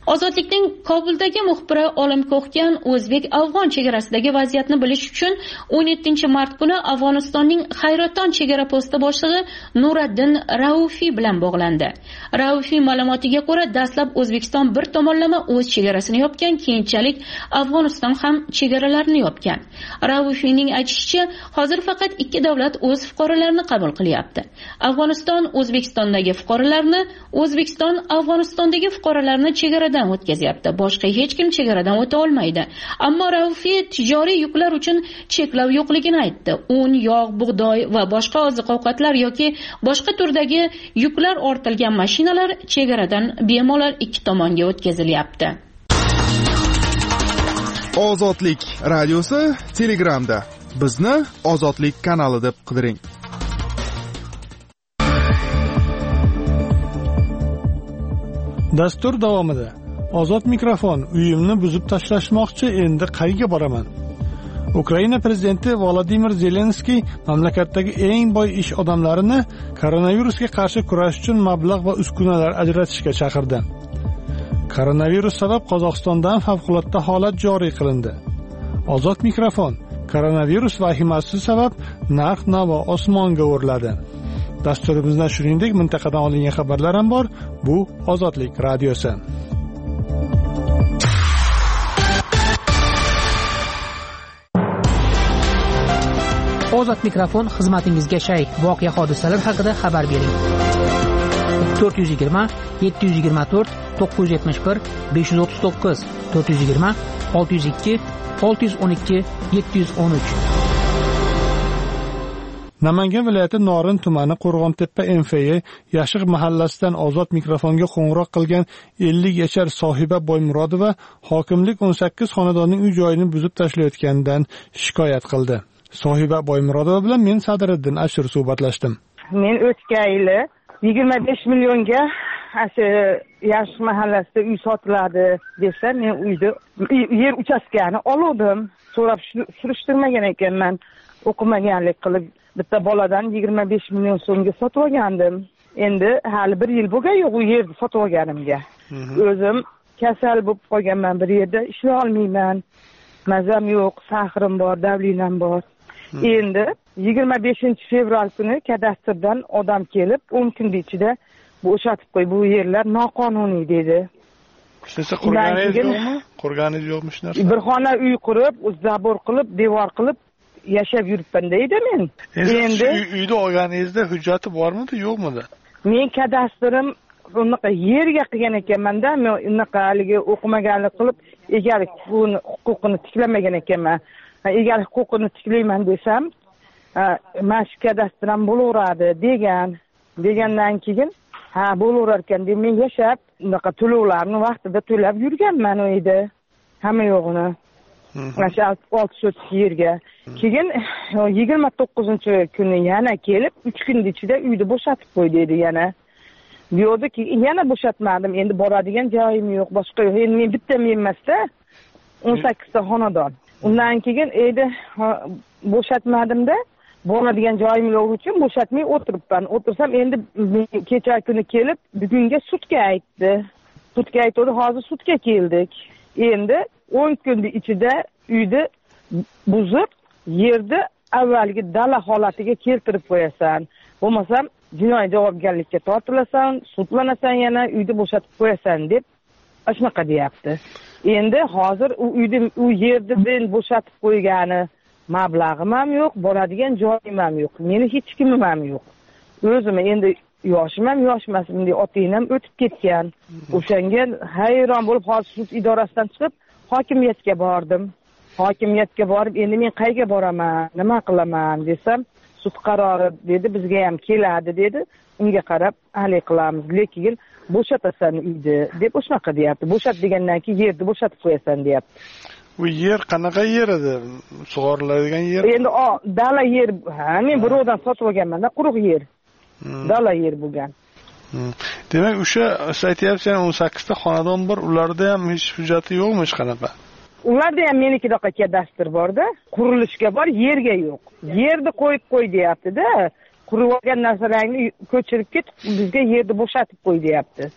Ozodlikning Kobuldagi muxbiri Olim Ko'xgan o'zbek-afg'on chegarasidagi vaziyatni bilish uchun 17-mart kuni Afg'onistonning Hayraton chegara posti boshlig'i Nuriddin Raufiy bilan bog'landi. Raufiy ma'lumotiga ko'ra, dastlab O'zbekiston bir tomonlama o'z chegarasini yopgan, keyinchalik Afg'oniston ham chegaralarini yopgan. Raufiyning aytishicha, hozir faqat ikki davlat o'z fuqarolarini qabul qilyapti. Afg'oniston O'zbekistondagi fuqarolarni, O'zbekiston Afg'onistondagi fuqarolarni chegaradan o'tkazyapti. Boshqa hech kim chegaradan o'ta olmaydi. Ammo Raufiy tijoriy yuklar uchun cheklov yo'qligini aytdi. Un, yog', bug'doy va boshqa oziq-ovqatlar yoki boshqa turdagi yuklar ortilgan mashinalar chegaradan bemalol ikki tomonga o'tkazilyapti. Ozodlik radiosi Telegramda. Bizni Ozodlik kanali deb qidiring. Dastur davomida Ozod mikrofon uyimni buzib tashlashmoqchi, endi qayerga boraman? Ukraina prezidenti Volodimir Zelenskiy mamlakatdagi eng boy ish odamlarini koronavirusga qarshi kurash uchun mablag' va uskunalar ajratishga chaqirdi. Koronavirus sabab Qozog'istondan favqulodda holat joriy qilindi. Ozod mikrofon koronavirus vahimasi sabab narx-navo osmonga o'rladi. Dasturimizda shuningdek mintaqadan olingan xabarlar ham bor. Bu Ozodlik radiosi. Ozod mikrofon xizmatingizga shay. Voqea hodisalar haqida xabar bering. 420 724 971 539 420 602 612 713. Namangan viloyati Norin tumani Qo'rg'ontepa MFY Yashiq mahallasidan Ozod mikrofonga qo'ng'iroq qilgan 50 yashar Sohiba Boymurodova hokimlik 18 xonadonning uy-joyini buzib tashlayotganidan shikoyat qildi. Sohiba Boymurodova bilan men Sadriddin Ashur suhbatlashdim. Men o'tgan yili 25 millionga Yashiq mahallasida uy sotiladi desa, men uyda yer uchastkani oldim. So'rab surishtirmagan ekanman. O'qimaganlik qilib bitta boladan 25 million so'mga sotib olgandim. Endi hali bir yil bo'lgan yo'q u yerni sotib olganimga. O'zim kasal bo'lib qolganman, bir yerda ishlay olmayman. Mazam yo'q, sahrim bor, davlinam bor. Endi 25-fevral kuni kadastrdan odam kelib 10 kun ichida bo'shatib qo'y, bu yerlar noqonuniy dedi. Siz qurganingiz yo'qmi? Qurganingiz yo'qmi shu narsa? Bir xona uy qurib, zabor qilib, devor qilib yashab yuribman deydi men. Endi uyda olganingizda hujjati bormidi, yo'qmidi? Men kadastrim unaqa yerga qilgan ekanman-da, men unaqa haligi o'qimaganlik qilib egalik huquqini tiklamagan ekanman. Egalik huquqini tiklayman desam, mana shu kadastram bo'laveradi degandan keyin bo'laverar ekan deb men yashab unaqa to'lovlarni vaqtida to'lab yurganman uyda. Hamma yo'g'ini. Mana shu 6 sotik yerga. Keyin 29-kuni yana kelib 3 kun ichida uyni bo'shatib qo'y dedi yana. Diyordi ki yana bo'shatmadim. Endi boradigan joyim yo'q, boshqa yo'q. Endi men bitta men emasda 18 ta xonadon. Undan keyin bo'shatmadim-da, boradigan joyim yo'q uchun bo'shatmay o'tiribman. O'tirsam endi kecha kuni kelib bugunga sudga aytdi. Sudga aytdi, hozir sudga keldik. Endi 10 kun ichida uyni buzib, yerni avvalgi dala holatiga keltirib qo'yasan. Bo'lmasam jinoiy javobgarlikka tortilasan, sudlanasan, yana uyni bo'shatib qo'yasan deb shunaqa deyapti. Endi hozir u yerni men bo'shatib qo'ygani mablag'im ham yo'q, boradigan joyim ham yo'q. Meni hech kimim ham yo'q. O'zim endi yoshim ham yoshmasim deb otang ham o'tib ketgan. O'shanga hayron bo'lib hozir sud idorasidan chiqib hokimiyatga bordim. Hokimiyatga borib endi men qayerga boraman, nima qilaman desam, sud qarori dedi, bizga ham keladi dedi. Unga qarab hal qilamiz, lekin bo'shatasan uyni deb o'shnaqa deyapti. Bo'shat degandan keyin yerni bo'shatib qo'yasan deyapti. U yer qanaqa yer edi? Sug'oriladigan yer? Endi dala yer, men birovdan sotib olganman-da, quruq yer. Dala yer bo'lgan. Demak, o'sha aytyapsiz, 18 ta xonadon bor, ularda ham hech hujjati yo'qmi hech qanaqa? Ularda ham menikidaqa kadastr bor-da, qurilishga bor, yerga yo'q. Yerni qo'yib qo'y deyapti-da. Qurib olgan narsalarni ko'chirib ket, bizga yerni bo'shatib qo'y deyapti.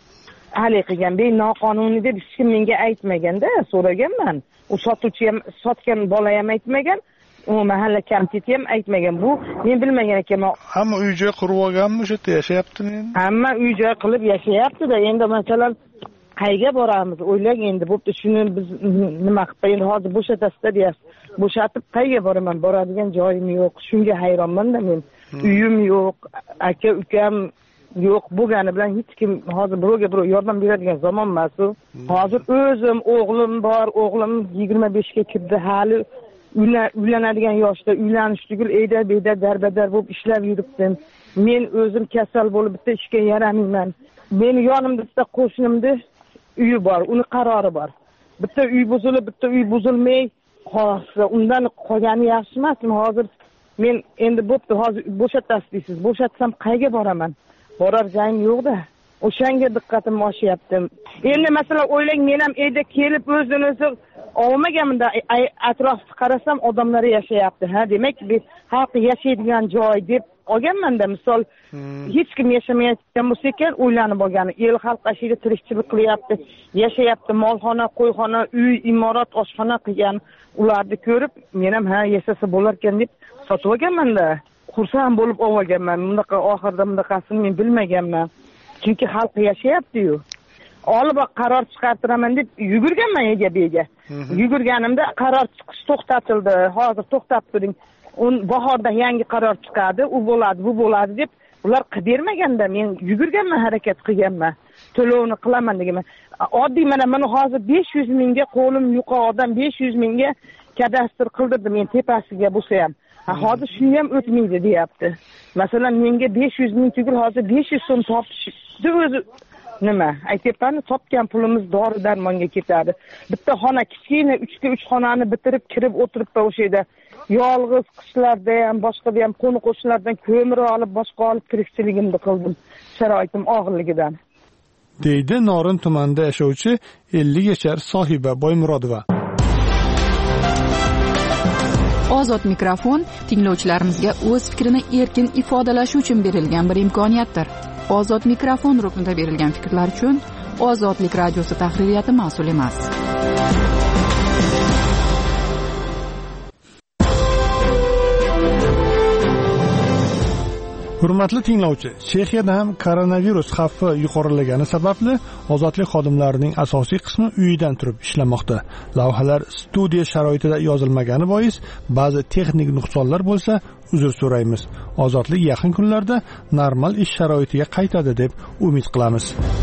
hali qilgan. Men noqonuniy deb hech kim menga aytmaganda, so'raganman. U sotuvchi ham, sotgan bola ham aytmagan. U mahalla komiteti ham aytmagan. Bu men bilmagan ekanman. Hamma uy-joy qurib olganmi, o'sha yerda yashayaptimi endi? Hamma uy-joy qilib yashayapti-da. Endi masalan qayga boramiz? O'ylang endi, bo'pti, shuni biz nima qilib endi hozir bo'shatasizda deyapsiz. Bo'shatib qayga boraman? Boradigan joyim yo'q. Shunga hayronman-da men. Uyim yo'q, aka ukam yo'q bo'lgani bilan hech kim hozir birovga birov yordam beradigan zamon emas u. Hozir o'zim, o'g'lim bor, o'g'lim 25 ga kirdi, hali uylanadigan yoshda, uylanish tugul eyda-beyda darbadar bo'lib ishlab yuribdim. Men o'zim kasal bo'lib bitta ishga yaramayman. Meni yonimda bitta qo'shnimda uyi bor, uni qarori bor. Bitta uy buzilib, bitta uy buzilmay qolsa, undan qolgani yaxshi emasmi? Hozir men endi bo'pti, hozir bo'shatasiz deysiz. Bo'shatsam qayga boraman? Borar joyim yo'q-da. O'shanga diqqatim oshyapti. Endi masalan o'ylang, men ham uyda kelib o'zini-o'zi olmaganimda atrofga qarasam odamlar yashayapti. Ha, demak, xalq yashaydigan joy deb olganmanda, misol hech kim yashamayotgan bo'lsa ekan, o'ylanib olgani. El xalq ashida tirikchilik qilyapti, yashayapti, molxona, qo'yxona, uy, imorat, oshxona qilgan. Ularni ko'rib, men ham ha yashasa bo'lar ekan deb sotib olganmanda. Xursand bo'lib olganman. Bunaqa oxirida bunaqasini men bilmaganman. Chunki xalq yashayapti-yu. Olib qaror chiqartiraman deb yugurganman ega-bega. Yugurganimda qaror chiqish to'xtatildi. Hozir to'xtab turing. Bahorda yangi qaror chiqadi, u bo'ladi, bu bo'ladi deb ular qidirmaganda men yugurganman, harakat qilganman. To'lovni qilaman deganman. Oddiy mana hozir 500 mingga qo'lim yuqa odam 500 mingga kadastr qildirdi men tepasiga bo'lsa ham. Hozir shuni ham o'tmaydi deyapti. Masalan, menga 500 ming tugul hozir 500 so'm topishdi o'zi. Nima? Aytyapman, topgan pulimiz dori-darmonga ketadi. Bitta xona, kichkina 3 ga 3 xonani bitirib kirib o'tiribman o'sha yerda. Yolg'iz qishlarda ham, boshqada ham qo'ni-qo'shnilardan ko'mir olib, boshqa olib tirikchiligimni qildim. Sharoitim og'irligidan. Deydi Norin tumanida yashovchi 50 yashar Sohiba Boymurodova. Ozod mikrofon tinglovchilarimizga o'z fikrini erkin ifodalashi uchun berilgan bir imkoniyatdir. Ozod mikrofon ruknida berilgan fikrlar uchun Ozodlik radiosi tahririyati mas'ul emas. Hurmatli tinglovchi, Chexiyada ham koronavirus xavfi yuqorilagani sababli ozodlik xodimlarining asosiy qismi uyidan turib ishlamoqda. Lavhalar studiya sharoitida yozilmagani bois ba'zi texnik nuqsonlar bo'lsa, uzr so'raymiz. Ozodlik yaqin kunlarda normal ish sharoitiga qaytadi deb umid qilamiz.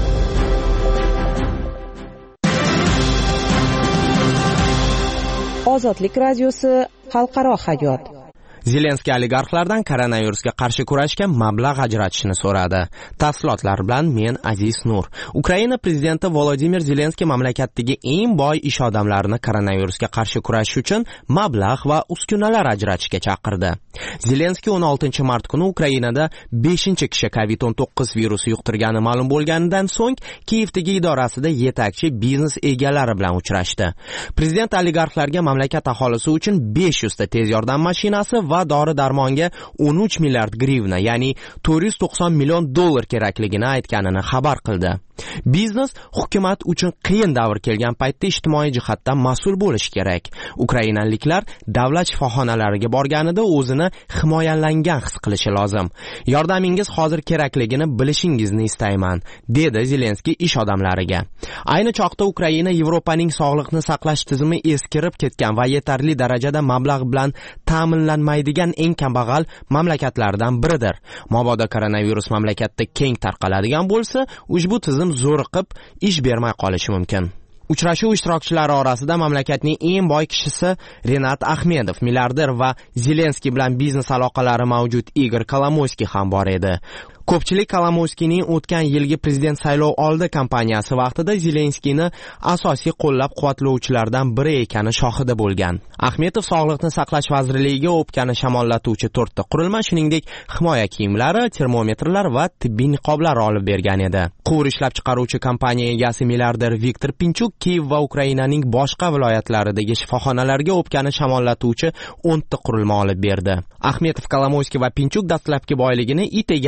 Ozodlik radiosi xalqaro hayot. Zelenskiy oligarxlardan koronavirusga qarshi kurashga mablag' ajratishni so'radi. Tafsilotlar bilan men Aziz Nur. Ukraina prezidenti Volodimir Zelenskiy mamlakatdagi eng boy ish odamlarini koronavirusga qarshi kurashish uchun mablag' va uskunalar ajratishga chaqirdi. Zelenskiy 16-mart kuni Ukrainada 5-kishi COVID-19 virusi yuqtirgani ma'lum bo'lganidan so'ng Kiyevdagi idorasida yetakchi biznes egalari bilan uchrashdi. Prezident oligarxlarga mamlakat aholisi uchun 500 ta tez yordam mashinasi va dori-darmonga 13 milliard grivna, ya'ni 490 million dollar kerakligini aytganini xabar qildi. Biznes hukumat uchun qiyin davr kelgan paytda ijtimoiy jihatdan mas'ul bo'lishi kerak. Ukrainaliklar davlat shifoxonalariga borganida o'zini himoyalangan his qilishi lozim. Yordamingiz hozir kerakligini bilishingizni istayman, dedi Zelenskiy ish odamlariga. Ayni chaqda Ukraina Yevropaning sog'liqni saqlash tizimi eskirib ketgan va yetarli darajada mablag' bilan ta'minlanmaydigan eng kambag'al mamlakatlardan biridir. Mabodo koronavirus mamlakatda keng tarqaladigan bo'lsa, ushbu tizim zo'riqib ish bermay qolishi mumkin. Uchrashuv ishtirokchilari orasida mamlakatning eng boy kishisi Renat Ahmedov, milliarder va Zelenskiy bilan biznes aloqalari mavjud Igor Kolomoyskiy ham bor edi. Ko'pchilik Kolomoyskiyning o'tgan yilgi prezident saylov oldi kampaniyasi vaqtida Zelenskiyni asosiy qo'llab-quvvatlovchilardan biri ekani shohida bo'lgan. Ahmedov sog'liqni saqlash vazirligiga o'pkani shamollatuvchi 4 ta qurilma, shuningdek himoya kiyimlari, termometrlar va tibbiy niqoblar olib bergan edi. Quvur ishlab chiqaruvchi kompaniya egasi milliarder Viktor Pinchuk Kiyev va Ukrainaning boshqa viloyatlaridagi shifoxonalarga o'pkani shamollatuvchi 10 ta qurilma olib berdi. Ahmedov, Kolomoyskiy va Pinchuk dastlabki boyligini it egasini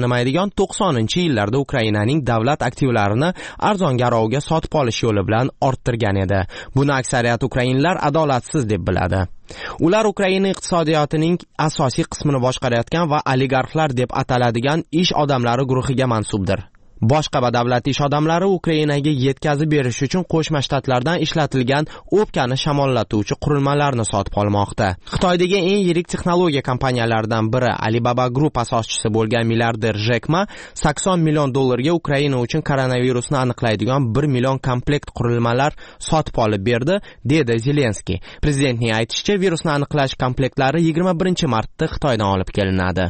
tanimaydigan 90-yillarda Ukrainaning davlat aktivlarini arzon garovga sotib olish yo'li bilan orttirgan edi. Buni aksariyat ukrainlar adolatsiz deb biladi. Ular Ukraina iqtisodiyotining asosiy qismini boshqarayotgan va oligarxlar deb ataladigan ish odamlari guruhiga mansubdir. Boshqa davlat ish odamlari Ukrainaga yetkazib berish uchun Qo'shma Shtatlardan ishlatilgan o'pkani shamollatuvchi qurilmalarni sotib olmoqda. Xitoydagi eng yirik texnologiya kompaniyalaridan biri Alibaba Group asoschisi bo'lgan milliarder Jack Ma $80 million Ukraina uchun koronavirusni aniqlaydigan 1 million komplekt qurilmalar sotib olib berdi, dedi Zelenskiy. Prezidentning aytishicha, virusni aniqlash komplektlari 21-martda Xitoydan olib kelinadi.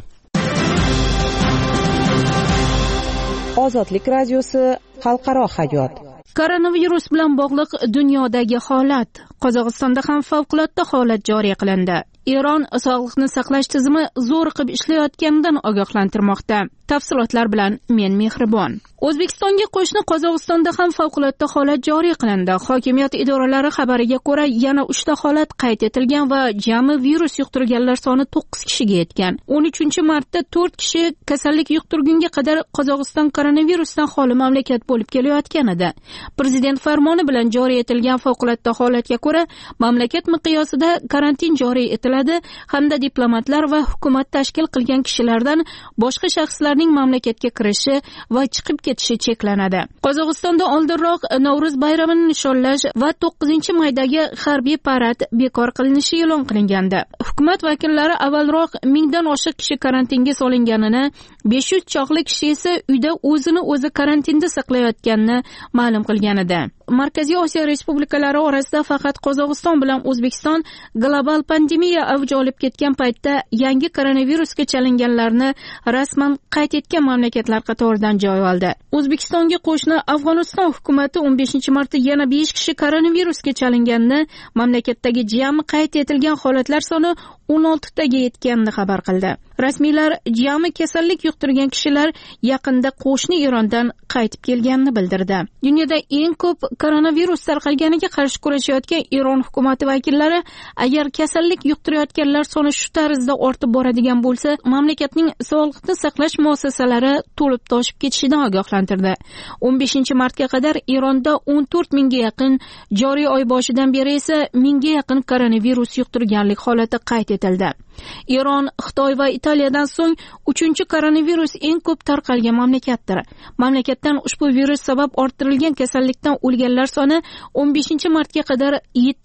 Ozodlik radiosi xalqaro hayot. Koronavirus bilan bog'liq dunyodagi holat. Qozog'istonda ham favqulodda holat joriy qilindi. Eron sog'liqni saqlash tizimi zo'riqib ishlayotganidan ogohlantirmoqda. Tafsilotlar bilan men Mehribon. O'zbekistonga qo'shni Qozog'istonda ham favqulodda holat joriy qilindi. Hokimiyat idoralari xabariga ko'ra, yana 3 ta holat qayd etilgan va jami virus yuqtirganlar soni 9 kishiga yetgan. 13-martda 4 kishi kasallik yuqtirgunga qadar Qozog'iston koronavirusdan xoli mamlakat bo'lib kelayotgan edi. Prezident farmoni bilan joriy etilgan favqulodda holatga ko'ra, mamlakat miqyosida karantin joriy etiladi hamda diplomatlar va hukumat tashkil qilgan kishilardan boshqa shaxslarning mamlakatga kirishi va chiqib ketishi cheklanadi. Qozog'istonda oldinroq Navro'z bayramini nishonlash va 9-maydagi harbiy parad bekor qilinishi e'lon qilingandi. Hukumat vakillari avvalroq 1000 dan oshiq kishi karantinga solinganini, 500 choqli kishi esa uyda o'zini o'zi karantinda saqlayotganini ma'lum qilgan edi. Markaziy Osiyo respublikalari orasida faqat Qozog'iston bilan O'zbekiston global pandemiya avj olib ketgan paytda yangi koronavirusga chalinganlarni rasman qayd etgan mamlakatlar qatoridan joy oldi. O'zbekistonga qo'shni Afg'oniston hukumati 15-martda yana 5 kishi koronavirusga chalinganini, mamlakatdagi jami qayd etilgan holatlar soni 16 taga yetganini xabar qildi. Rasmiylar jami kasallik yuqtirgan kishilar yaqinda qo'shni Erondan qaytib kelganini bildirdi. Dunyoda eng ko'p koronavirus tarqalganiga qarshi kurashayotgan Eron hukumati vakillari agar kasallik yuqtirayotganlar soni shu tarzda ortib boradigan bo'lsa, mamlakatning sog'liqni saqlash muassasalari to'lib toshib ketishidan ogohlantirdi. 15-martga qadar Eronda 14 mingga yaqin, joriy oy boshidan beri esa 1000 ga yaqin koronavirus yuqtirganlik holati qayd etildi. Eron, Xitoy va Italiyadan so'ng 3-koronavirus eng ko'p tarqalgan mamlakatdir. Mamlakatdan ushbu virus sabab orttirilgan kasallikdan o'lganlar soni 15-martga qadar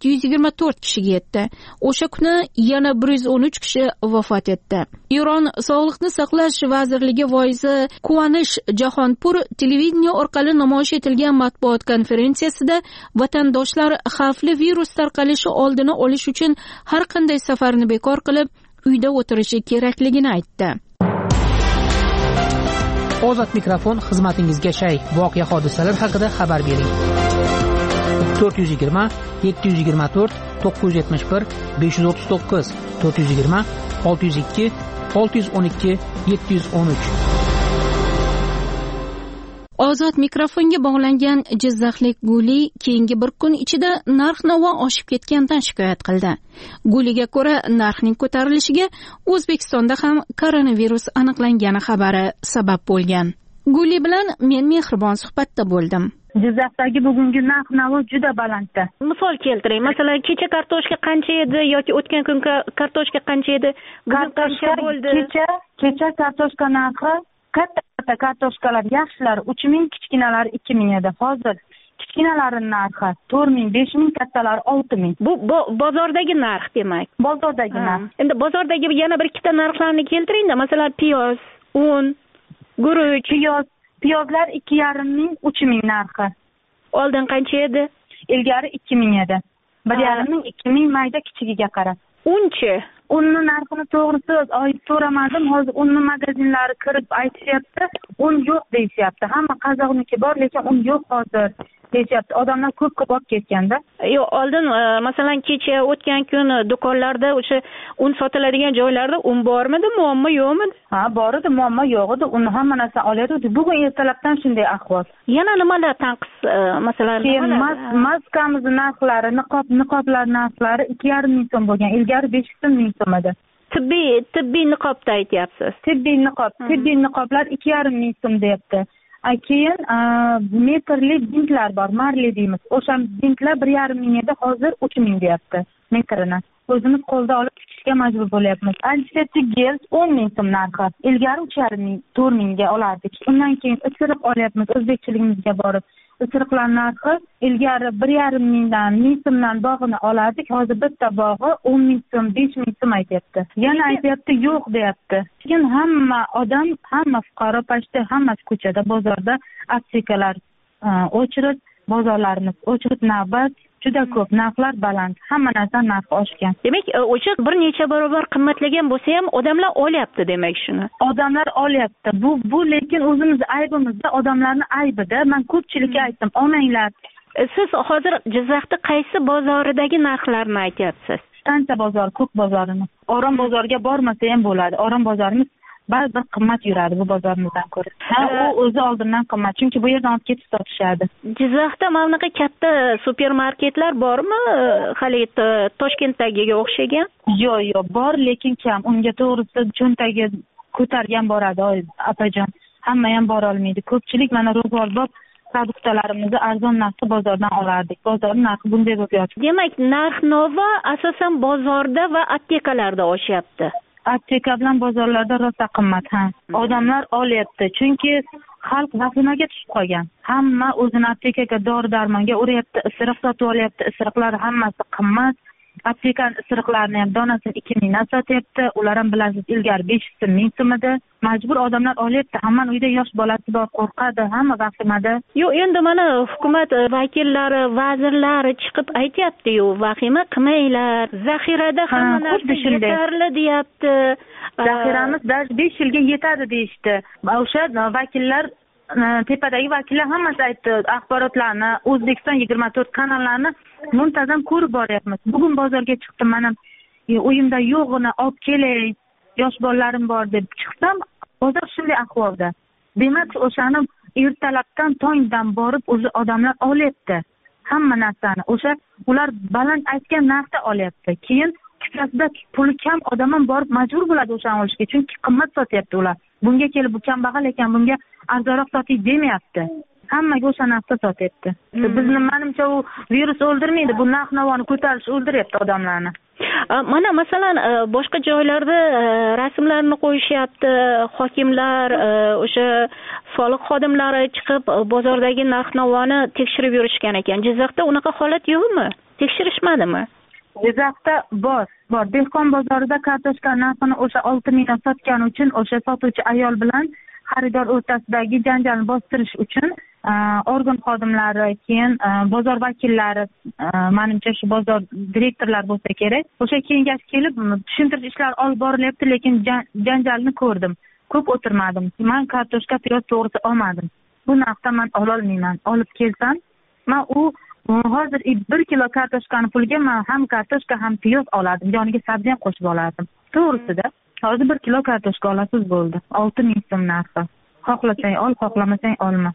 724 kishiga yetdi. O'sha kuni yana 113 kishi vafot etdi. Eron Sog'liqni saqlash vazirligi voizi Quvanish Jahonpur televideniya orqali namoyish etilgan matbuot konferensiyasida vatandoshlar xavfli virus tarqalishi oldini olish uchun har qanday safarni bekor qilib, uyda o'tirishi kerakligini aytdi. Ozod mikrofon xizmatingizga shay. Voqea hodisalar haqida xabar bering. 420 724 971 539 420 602 612 713. Ozod mikrofonga bog'langan Jizzaxlik Guli keyingi bir kun ichida narx-navo oshib ketganidan shikoyat qildi. Guliga ko'ra, narxning ko'tarilishiga O'zbekistonda ham koronavirus aniqlangani xabari sabab bo'lgan. Guli bilan men Mehribon suhbatda bo'ldim. Jizzaxdagi bugungi narx-navo juda balandda. Misol keltiring. Masalan, kecha kartoshka qancha edi yoki o'tgan kun kartoshka qancha edi? Bugun qancha bo'ldi? Kecha kartoshka narxi katta kartoshkalar yaxshilar 3000, kichkinalar 2000 edi. Hozir kichkinalarining narxi 4000, 5000, kattalari 6000. Bu bozordagi narx demak. Bozordagi narx. Endi bozordagi yana bir ikkita narxlarni keltiring-da. Masalan, piyoz, un, guruch, piyozlar 2,5 3000 narxi. Oldin qancha edi? Ilgari 2000 edi. 1,5 2000 mayda kichigiga qarab. Unchi unni narxini to'g'risi oyib so'ramadim. Hozir unni magazinlari kirib aytishyapti, un yo'q deyishyapti. Hamma qozoqniki bor, lekin un yo'q hozir deyishyapti. Odamlar ko'p olib ketganda. Yo'q, oldin masalan kecha o'tgan kun do'konlarda o'sha un sotiladigan joylarda un bormidi, muammo yo'qmi? Ha, bor edi, muammo yo'q edi. Uni hamma narsa olyapti. Bugun ertalabdan shunday ahvol. Yana nimalar tanqis, masalan, maskamiz narxlari, niqoblar narxlari 2,5 ming so'm bo'lgan. Ilgari 500 ming so'm edi. tibbiy niqobda aytyapsiz. Tibbiy niqoblar 2,5 ming so'm deyapti. Keyin metrli bintlar bor, marli deymiz. O'sha bintlar 1,5 ming edi, hozir 3 ming deyapti metrini. O'zimiz qo'lda olib tikishga majbur bo'lyapmiz. Antiseptik gel 10 ming so'm narxi. Ilgari 3,5 ming, 4 mingga olardik. Undan keyin isiriq olyapmiz o'zbekchiligimizga borib. Isiriqlar narxi ilgari 1,5 mingdan, 1000 so'mdan bog'ini olardik. Hozir bitta bog'i 10 ming so'm, 5 ming so'm aytyapti. Yana aytyapti, yo'q deyapti. Keyin hamma odam, hamma fuqaro pashta, hammasi ko'chada, bozorda aptekalar o'chirib, bozorlarimiz o'chirib, navbat juda ko'p, narxlar baland, hamma narsa narxi oshgan. Demak, o'sha bir necha barobar qimmatlagan bo'lsa ham odamlar olyapti demak shuni. Odamlar olyapti. Bu lekin o'zimiz aybimizda, odamlarning aybida. Men ko'pchilikka aytdim, olmanglar. Siz hozir Jizzaxda qaysi bozoridagi narxlarni aytyapsiz? Stansiya bozori, ko'k bozorini. Orom bozoriga bormasa ham bo'ladi. Orom bozorimiz ba'zi qimmat yuradi bu bozorimizdan ko'ra. U o'zi oldindan qimmat, chunki bu yerdan olib ketib sotishadi. Jizzaxda mana bunaqa katta supermarketlar bormi? Hali Toshkentdagiga o'xshagan? Yo'q, bor, lekin kam. Unga to'g'risi cho'ntagi ko'targan boradi, opajon. Hamma ham bora olmaydi. Ko'pchilik mana ro'zg'orbob produktlarimizni arzon narxda bozordan olardik. Bozorning narxi bunday bo'lib yotibdi. Demak, narx-navo asosan bozorda va aptekalarda oshyapti. Apteka bilan bozorlarda rosa qimmat, ha. Odamlar olyapti, chunki xalq vahimaga tushib qolgan. Hamma o'zini aptekaga dori-darmonga uryapti, isiriq sotib olyapti. Isiriqlar hammasi qimmat. Aptekaning isiriqlarini ham donasini 2 mingdan sotyapti. Ular ham bilasiz, ilgari 500 ming so'm edi. Majbur odamlar olyapti. Hamma uyda yosh bolasi bor, qo'rqadi, hamma vahimada. Yo'q, endi mana hukumat vakillari, vazirlari chiqib aytyapti-yu, vahima qilmanglar. Zaxirada hamma narsa yetarli deyapti. Zaxiramiz 5 yilga yetadi deyishdi. O'sha vakillar, tepadagi vakillar hammasi aytdi, axborotlarni, O'zbekiston 24 kanallarni muntazam ko'rib boryapmiz. Bugun bozorga chiqdim, mana uyimda yo'g'ini olib kelay, yosh bolalarim bor deb chiqsam, bozor shunday ahvolda. Demak, o'shani ertalabdan tongdan borib o'zi odamlar olyapti. Hamma narsani. O'sha ular baland aytgan narxda olyapti. Keyin kifasida puli kam odam ham borib majbur bo'ladi o'shani olishga, chunki qimmat sotyapti ular. Bunga kelib bu kambag'al ekan, bunga arzonroq soting demayapti. Hammaga o'sha narxda sotyapti. Bizni menimcha u virus o'ldirmaydi, bu narx-navoni ko'tarish o'ldiryapti odamlarni. Mana masalan boshqa joylarda rasmlarni qo'yishyapti, hokimlar, o'sha soliq xodimlari chiqib bozordagi narx-navoni tekshirib yurishgan ekan. Jizzaxda unaqa holat yo'qmi? Tekshirishmadimi? Jizzaxda bor. Dehqon bozorida kartoshka narxini o'sha 6 mingdan sotgani uchun o'sha sotuvchi ayol bilan xaridor o'rtasidagi janjalni bostirish uchun organ xodimlari, keyin bozor vakillari, menimcha shu bozor direktorlar bo'lsa kerak, o'sha kengash kelib tushuntirish ishlari olib borilyapti, lekin janjalni ko'rdim. Ko'p o'tirmadim. Men kartoshka, piyoz to'g'risi olmadim. Bu narxda men ololmayman. Olib kelsam, men hozir 1 kilo kartoshkani puliga men ham kartoshka ham piyoz oladim. Yoniga sabzi ham qo'shib olardim. To'g'risida hozir 1 kilo kartoshka olasiz bo'ldi. 6 ming so'm narxi. Xohlasang ol, xohlamasang olma.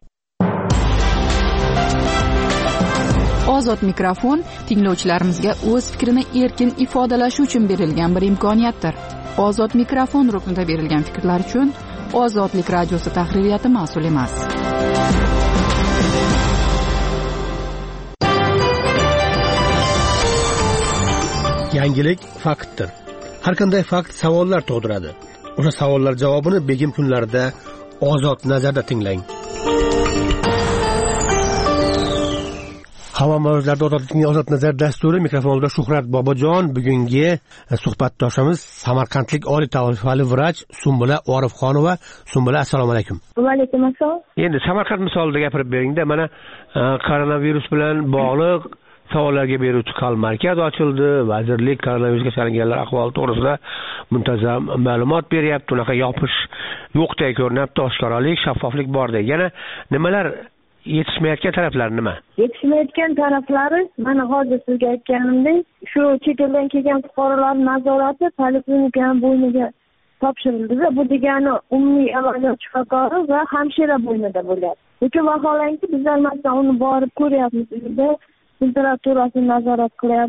Ozod mikrofon tinglovchilarimizga o'z fikrini erkin ifodalashi uchun berilgan bir imkoniyatdir. Ozod mikrofon ruknida berilgan fikrlar uchun Ozodlik radiosi tahririyati mas'ul emas. Yangilik faktdir. Har qanday fakt savollar tug'diradi. O'sha savollar javobini begim kunlarida Ozod nazarda tinglang. Havo mavzularida Ozodlikning Ozod nazar dasturi, mikrofonda Shuhrat Bobojon. Bugungi suhbatdoshimiz Samarqandlik oliy tavsifali vrach Sumbula Orifxonova. Sumbula, assalomu alaykum. Va alaykum assalom. Endi Samarqand misolida gapirib bering-da. Mana koronavirus bilan bog'liq savollarga beruvchi xalq markazi ochildi. Vazirlik koronavirusga chalinganlar ahvoli to'g'risida muntazam ma'lumot beryapti. Unaqa yopish yo'qday ko'rinadi, oshkoralik, shaffoflik bordek. Yana nimalar yetishmayotgan taraflar nima? Yetishmayotgan taraflari mana hozir sizga aytganimdek, shu chet eldan kelgan fuqarolarning nazorati poliklinikani bo'yniga topshirildi. Bu degani umumiy amaliyot shifokori va hamshira bo'ynida bo'ladi. Lekin vaholanki bizlar masalan uni borib ko'ryapmiz, temperaturasini nazorat qilyapmiz.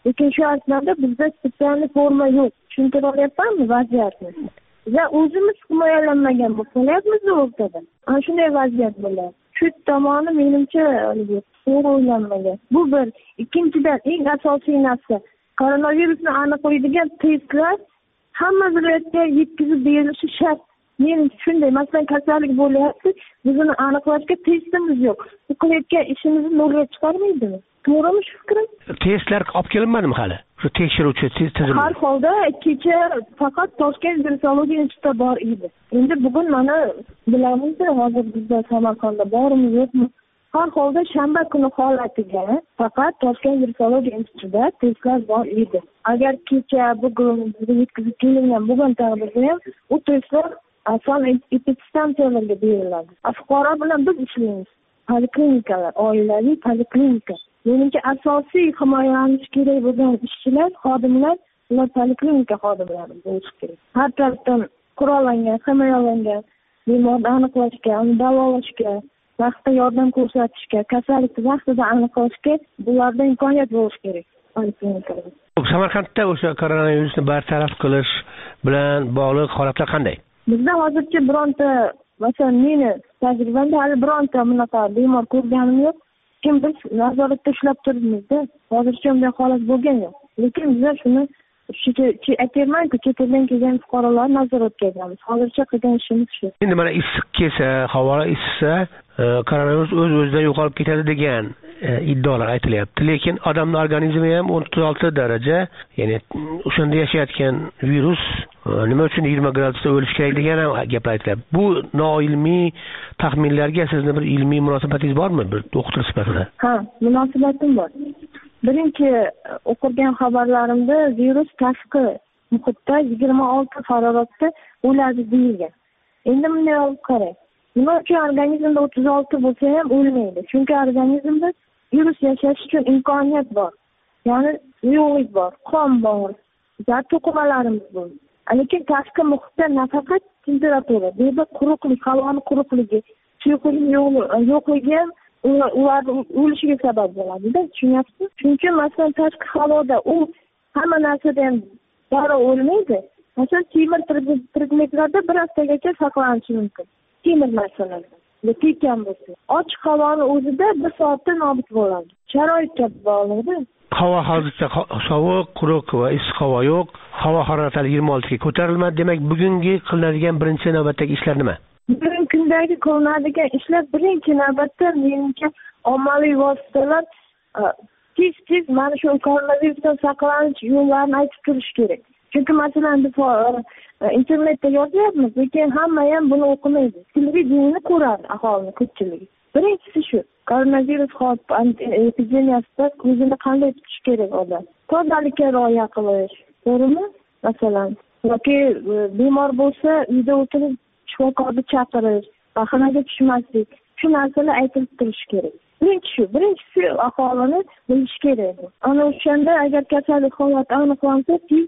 lekin shu aslida bizda spesialniy forma yo'q. Tushuntira olyapmanmi vaziyatni? Biz o'zimiz himoyalanmagan bo'lib qolyapmiz o'rtada. Ana shunday vaziyat bo'ladi. Shu tomoni menimcha to'g'ri o'ylanmagan. Bu bir. Ikkinchidan eng asosiy narsa koronavirusni aniqlaydigan testlar hamma viloyatga yetkazib berilishi shart. Men shunday, masalan, kasallik bo'lyapti, biz uni aniqlashga testimiz yo'q. Bu qilayotgan ishimizni nolga chiqarmaydimi? To'g'rimi shu fikrim? Testlar olib kelinmadimi hali? Shu tekshiruvchi tizim. Har holda kecha faqat Toshkent virusologiya institutida bor edi. Endi bugun mana bilamiz, hozir bizda Samarqandda bormi, yo'qmi? Har holda shanba kuni holatiga faqat Toshkent virusologiya institutida testlar bor edi. Agar kecha bugun bizga yetkazib kelingan bo'lgan taqdirda ham u testlar son epistansiyalarga beriladi. Fuqaro bilan biz ishlaymiz. Poliklinikalar, oilaviy poliklinika. Menimcha asosiy himoyalanish kerak bo'lgan ishchilar, xodimlar, ular poliklinika xodimlari bo'lishi kerak. Har tarafdan qurollangan, himoyalangan, bemorni aniqlashga, uni davolashga, vaqtida yordam ko'rsatishga, kasallikni vaqtida aniqlashga bularda imkoniyat bo'lishi kerak poliklinikalarda. Samarqandda o'sha koronavirusni bartaraf qilish bilan bog'liq holatlar qanday? Bizda hozircha bironta, masalan, meni tajribamda hali bironta bunaqa bemor ko'rganim yo'q. Kim biz nazoratda ishlab turibmiz-da. Hozircha bunday holat bo'lgan yo'q. Lekin biz shuni aytaymanku, chet eldan kelgan fuqarolar nazoratga olamiz. Hozircha qilgan ishimiz shu. Endi mana issiq kelsa, havo isisa, koronavirus o'z-o'zidan yo'qolib ketadi degan iddaolar aytilyapti. Lekin odamning organizmi ham 36 daraja, ya'ni o'shanda yashayotgan virus nima uchun 20 gradusda o'lish kerak degan ham gaplar aytilyapti. Bu noilmiy taxminlarga sizni bir ilmiy munosabatingiz bormi, bir doktor sifatida? Ha, munosabatim bor. Birinchi o'qigan xabarlarimda virus tashqi muhitda 26 haroratda o'ladi deyilgan. Endi bunday olib qarang. Nima uchun organizmda 36 bo'lsa ham o'lmaydi? Chunki organizmda virus yashash uchun imkoniyat bor. Ya'ni yo'qlik bor, qon bor, to'qimalarimiz bor. Lekin tashqi muhitda nafaqat temperatura, bu quruqlik, havoning quruqligi, suyuqlik yo'qligi ham ularni o'lishiga sabab bo'ladi-da, tushunyapsiz? Chunki masalan tashqi havoda u hamma narsadan darrov o'lmaydi. Masalan, temir predmetlarda bir haftagacha saqlanishi mumkin. Temir narsalarda. Lekin bo'lsa, ochiq havoning o'zida 1 soatda nobud bo'ladi. Sharoitga bog'liqda. Havo hozircha sovuq, quruq va issiq havo yo'q. Havo harorati 26 ga ko'tarilmadi. Demak, bugungi qilinadigan birinchi navbatdagi ishlar nima? Bugungi kundagi qilinadigan ishlar birinchi navbatda menimcha ommaviy vositalar tez mana shu koronavirusdan saqlanish yo'llarini aytib turish kerak. Chunki masalan biz internetda yozyapmiz, lekin hamma ham buni o'qimaydi. Televideniyani ko'radi aholining ko'pchiligi. Birinchisi shu, koronavirus epidemiyasida o'zini qanday tutish kerak odam. Tozalikka rioya qilish, to'g'rimi? Masalan, yoki bemor bo'lsa, uyda o'tirib shifokorni chaqirish, vahimaga tushmaslik, shu narsalar aytilib turishi kerak. Birinchisi aholini bilish kerak. Ana o'shanda agar kasallik holati aniqlansa, tez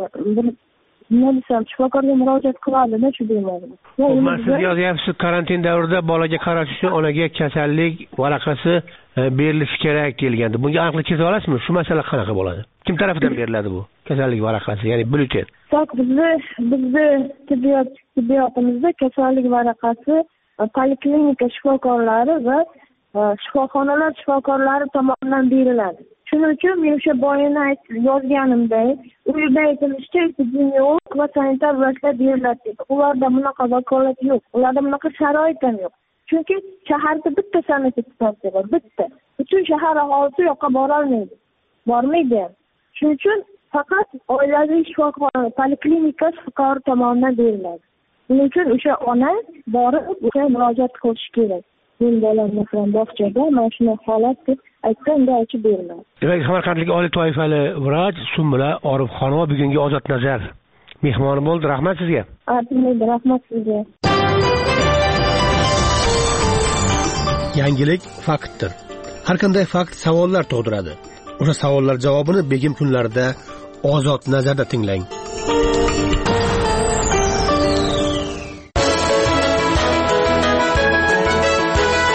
shifokorga murojaat qiladi-da shu bemorni. Siz yozyapsiz, karantin davrida bolaga qarash uchun onaga kasallik varaqasi berilishi kerak kelganda. Bunga aniqlik kirita olasizmi? Shu masala qanaqa bo'ladi? Kim tomonidan beriladi bu kasallik varaqasi, ya'ni bulletin? Bizni tibbiyotimizda kasallik varaqasi poliklinika shifokorlari va shifoxonalar shifokorlari tomonidan beriladi. Shuning uchun men o'sha boyini yozganimda, u yerda aytilishicha epidemiolog va sanitar vrachlar beriladi. Ularda bunaqa vakolat yo'q, ularda bunaqa sharoit ham yo'q. Chunki shaharda bitta sanitar stansiya bor, bitta. Butun shahar aholisi u yoqqa borolmaydi. Bormaydi ham. Shuning uchun faqat oilaviy shifokor, poliklinika shifokori tomonidan beriladi. Shuning uchun o'sha ona borib o'sha murojaat qilish kerak. Men bolamni bilan bog'chada mana shunday holat deb aytganda aytib beriladi. Demak, Samarqandlik oliy toifali vrach Sumbula Orifxonova bugungi Ozod Nazar mehmoni bo'ldi. Rahmat sizga. Rahmat sizga. Yangilik faktdir. Har qanday fakt savollar tug'diradi. O'sha savollar javobini begim kunlarida Ozod Nazarda tinglang.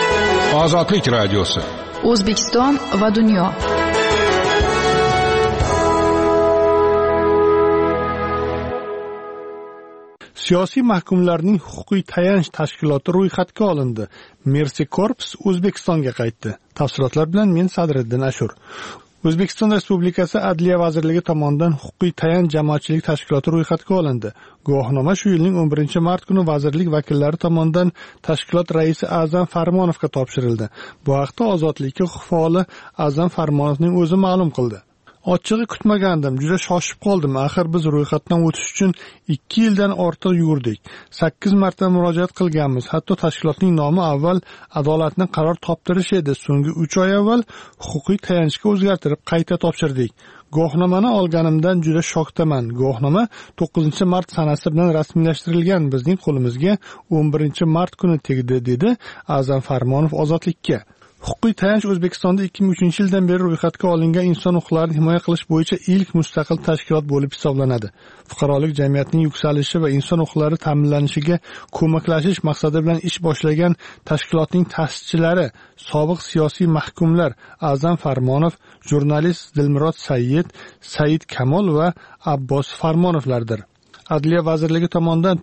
Ozodlik radiosi. O'zbekiston va dunyo. Siyosiy mahkumlarning huquqiy tayanch tashkiloti ro'yxatga olindi. Mercy Corps O'zbekistonga qaytdi. Tafsilotlar bilan men Sadriddin Ashur. O'zbekiston Respublikasi Adliya vazirligi tomonidan huquqiy tayanch jamoatchilik tashkiloti ro'yxatga olindi. Guvohnoma shu yilning 11-mart kuni vazirlik vakillari tomonidan tashkilot raisi A'zam Farmonovga topshirildi. Bu haqda Ozodlikka huquq faoli A'zam Farmonovning o'zi ma'lum qildi. Ochig'i kutmagandim, juda shoshib qoldim. Axir biz ro'yxatdan o'tish uchun 2 yildan ortiq yurdik. 8 marta murojaat qilganmiz. Hatto tashkilotning nomi avval adolatni qaror toptirish edi. So'nggi 3 oy avval huquqiy tayanchga o'zgartirib qayta topshirdik. Guvohnomani olganimdan juda shokdaman. Guvohnoma 9-mart sanasi bilan rasmiylashtirilgan. Bizning qo'limizga 11-mart kuni tegdi, dedi A'zam Farmonov Ozodlikka. Huquqiy tayanch O'zbekistonda 2003-yildan beri ro'yxatga olingan inson huquqlarini himoya qilish bo'yicha ilk mustaqil tashkilot bo'lib hisoblanadi. Fuqarolik jamiyatining yuksalishi va inson huquqlari ta'minlanishiga ko'maklashish maqsadi bilan ish boshlagan tashkilotning ta'sischilari sobiq siyosiy mahkumlar A'zam Farmonov, jurnalist Dilmurod Sayyid, Said Kamol va Abbos Farmonovlardir. Adliya vazirligi tomonidan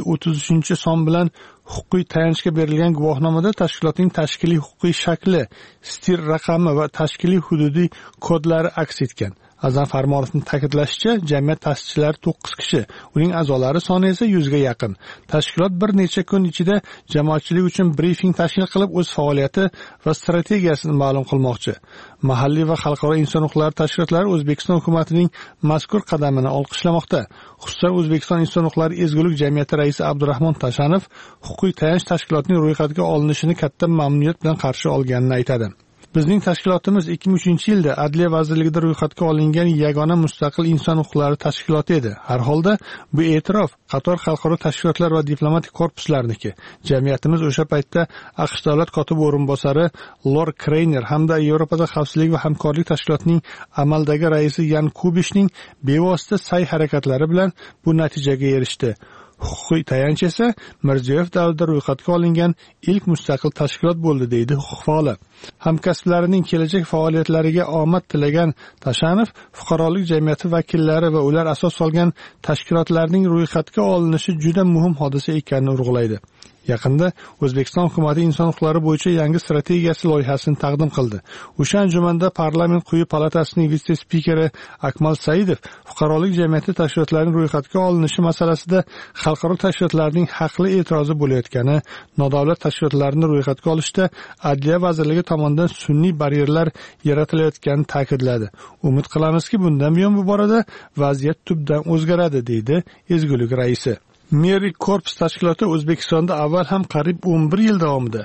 933-son bilan huquqiy tayanchga berilgan guvohnomada tashkilotning tashkiliy huquqiy shakli, stir raqami va tashkiliy hududiy kodlari aks etgan. A'zam Farmonovning ta'kidlashicha, jamiyat ta'sischilari 9 kishi, uning a'zolari soni esa 100 ga yaqin. Tashkilot bir necha kun ichida jamoatchilik uchun brifing tashkil qilib, o'z faoliyati va strategiyasini ma'lum qilmoqchi. Mahalliy va xalqaro inson huquqlari tashkilotlari O'zbekiston hukumatining mazkur qadamini olqishlamoqda. Xususan, O'zbekiston inson huquqlari ezgulik jamiyati raisi Abdurahmon Tashanov huquqiy tayanch tashkilotining ro'yxatga olinishini katta mamnuniyat bilan qarshi olganini aytadi. Bizning tashkilotimiz 2003-yilda Adliya vazirligida ro'yxatga olingan yagona mustaqil inson huquqlari tashkiloti edi. Har holda bu e'tirof qator xalqaro tashkilotlar va diplomatik korpuslarniki. Jamiyatimiz o'sha paytda AQSh davlat kotibi o'rinbosari Lord Kreyner hamda Yevropada xavfsizlik va hamkorlik tashkilotining amaldagi raisi Yan Kubishning bevosita sa'y-harakatlari bilan bu natijaga erishdi. Huquqiy tayanch esa Mirziyoyev davrida ro'yxatga olingan ilk mustaqil tashkilot bo'ldi, deydi huquq faoli. Hamkasblarining kelajak faoliyatlariga omad tilagan Tashanov fuqarolik jamiyati vakillari va ular asos solgan tashkilotlarning ro'yxatga olinishi juda muhim hodisa ekanini urg'ulaydi. Yaqinda O'zbekiston hukumati inson huquqlari bo'yicha yangi strategiyasi loyihasini taqdim qildi. O'sha anjumanda parlament quyi palatasining vitse-spikeri Akmal Saidov fuqarolik jamiyati tashkilotlarining ro'yxatga olinishi masalasida xalqaro tashkilotlarning haqli e'tirozi bo'layotgani, nodavlat tashkilotlarni ro'yxatga olishda Adliya vazirligi tomonidan sun'iy baryerlar yaratilayotganini ta'kidladi. Umid qilamizki, bundan buyon bu borada vaziyat tubdan o'zgaradi, deydi ezgulik raisi. Mercy Corps tashkiloti O'zbekistonda avval ham qariyb 11 yil davomida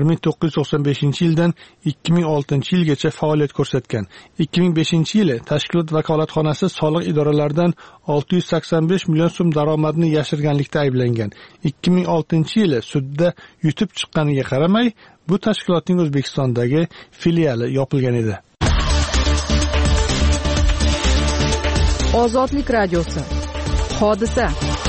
1995-yildan 2006-yilgacha faoliyat ko'rsatgan. 2005-yili tashkilot vakolatxonasi soliq idoralaridan 685 million so'm daromadni yashirganlikda ayblangan. 2006-yili sudda yutib chiqqaniga qaramay, bu tashkilotning O'zbekistondagi filiali yopilgan edi. Ozodlik radiosi. Hodisa.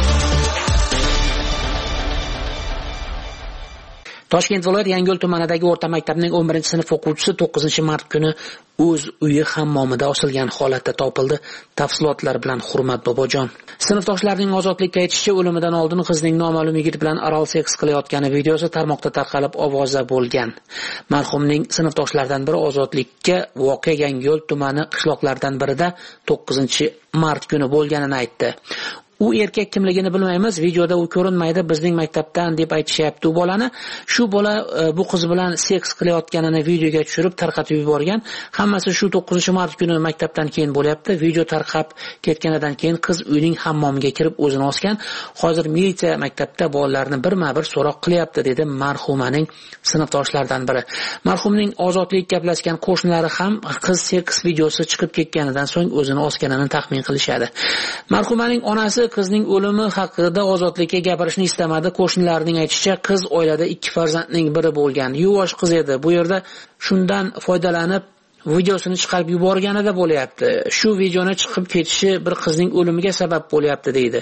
Toshkent viloyat Yangiyo'l tumanidagi o'rta maktabning 11-sinf o'quvchisi 9-mart kuni o'z uyi hammomida osilgan holatda topildi. Tafsilotlar bilan Hurmat Bobojon. Sinfdoshlarining ozodlikka aytishicha, o'limidan oldin qizning noma'lum yigit bilan oral seks qilayotgani videosi tarmoqda tarqalib ovoza bo'lgan. Marhumning sinfdoshlaridan biri ozodlikka voqea Yangiyo'l tumani qishloqlaridan birida 9-mart kuni bo'lganini aytdi. U erkak kimligini bilmaymiz, videoda u ko'rinmaydi, bizning maktabdan deb aytishyapti u bolani. Shu bola bu qiz bilan seks qilayotganini videoga tushirib tarqatib yuborgan. Hammasi shu 9-mart kuni maktabdan keyin bo'lyapti. Video tarqab ketganidan keyin qiz uyning hammomiga kirib o'zini osgan. Hozir militsiya maktabda bolalarni birma-bir so'roq qilyapti, dedi marhumaning sinfdoshlaridan biri. Marhumning ozodlik gaplashgan qo'shnilari ham qiz seks videosi chiqib ketganidan so'ng o'zini osganini taxmin qilishadi. Marhumaning onasi qizning o'limi haqida ozodlikka gapirishni istamadi. Qo'shnilarining aytishicha, qiz oilada 2 farzandning biri bo'lgan. Yuvosh qiz edi. Bu yerda shundan foydalanib videosini chiqarib yuborganida bo'lyapti. Shu videoni chiqib ketishi bir qizning o'limiga sabab bo'lyapti, deydi.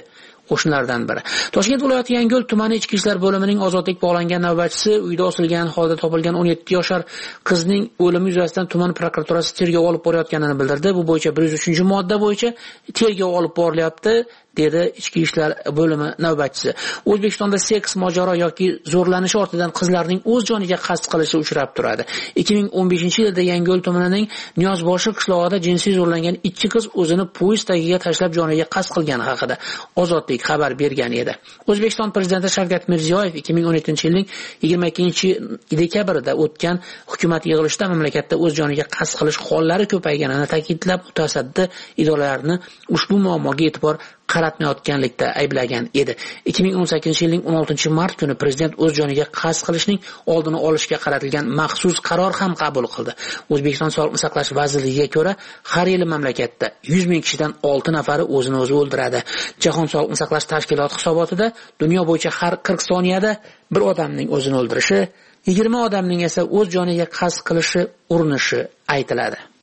qo'shnilardan biri. Toshkent viloyati Yangiyo'l tumani ichki ishlar bo'limining ozodlik bog'langan navbatchisi uyda osilgan holda topilgan 17 yoshar qizning o'limi yuzasidan tuman prokuraturasi tergov olib borayotganini bildirdi. Bu bo'yicha 103-modda bo'yicha tergov olib borilyapti, dedi ichki ishlar bo'limi navbatchisi. O'zbekistonda seks mojaro yoki zo'rlanish ortidan qizlarning o'z joniga qasd qilishi uchrab turadi. 2015-yilda Yangiyo'l tumanining Niyozboshi qishlog'ida jinsiy zo'rlangan 2 qiz o'zini poyezd tagiga tashlab joniga qasd qilgani haqida Ozodlik xabar bergan edi. O'zbekiston prezidenti Shavkat Mirziyoyev 2017-yilning 22-dekabrida o'tgan hukumat yig'ilishida mamlakatda o'z joniga qasd qilish hollari ko'payganini ta'kidlab, mutasaddi idoralarni ushbu muammoga e'tibor qaratmayotganlikda ayblagan edi. 2018-yilning 16-mart kuni prezident o'z joniga qasd qilishning oldini olishga qaratilgan maxsus qaror ham qabul qildi. O'zbekiston Sog'liqni saqlash vazirligiga ko'ra, har yili mamlakatda 100 ming kishidan 6 nafari o'zini o'zi o'ldiradi. Jahon Sog'liqni saqlash tashkiloti hisobotida dunyo bo'yicha har 40 soniyada bir odamning o'zini o'ldirishi, 20 odamning esa o'z joniga qasd qilishi urinishi aytiladi.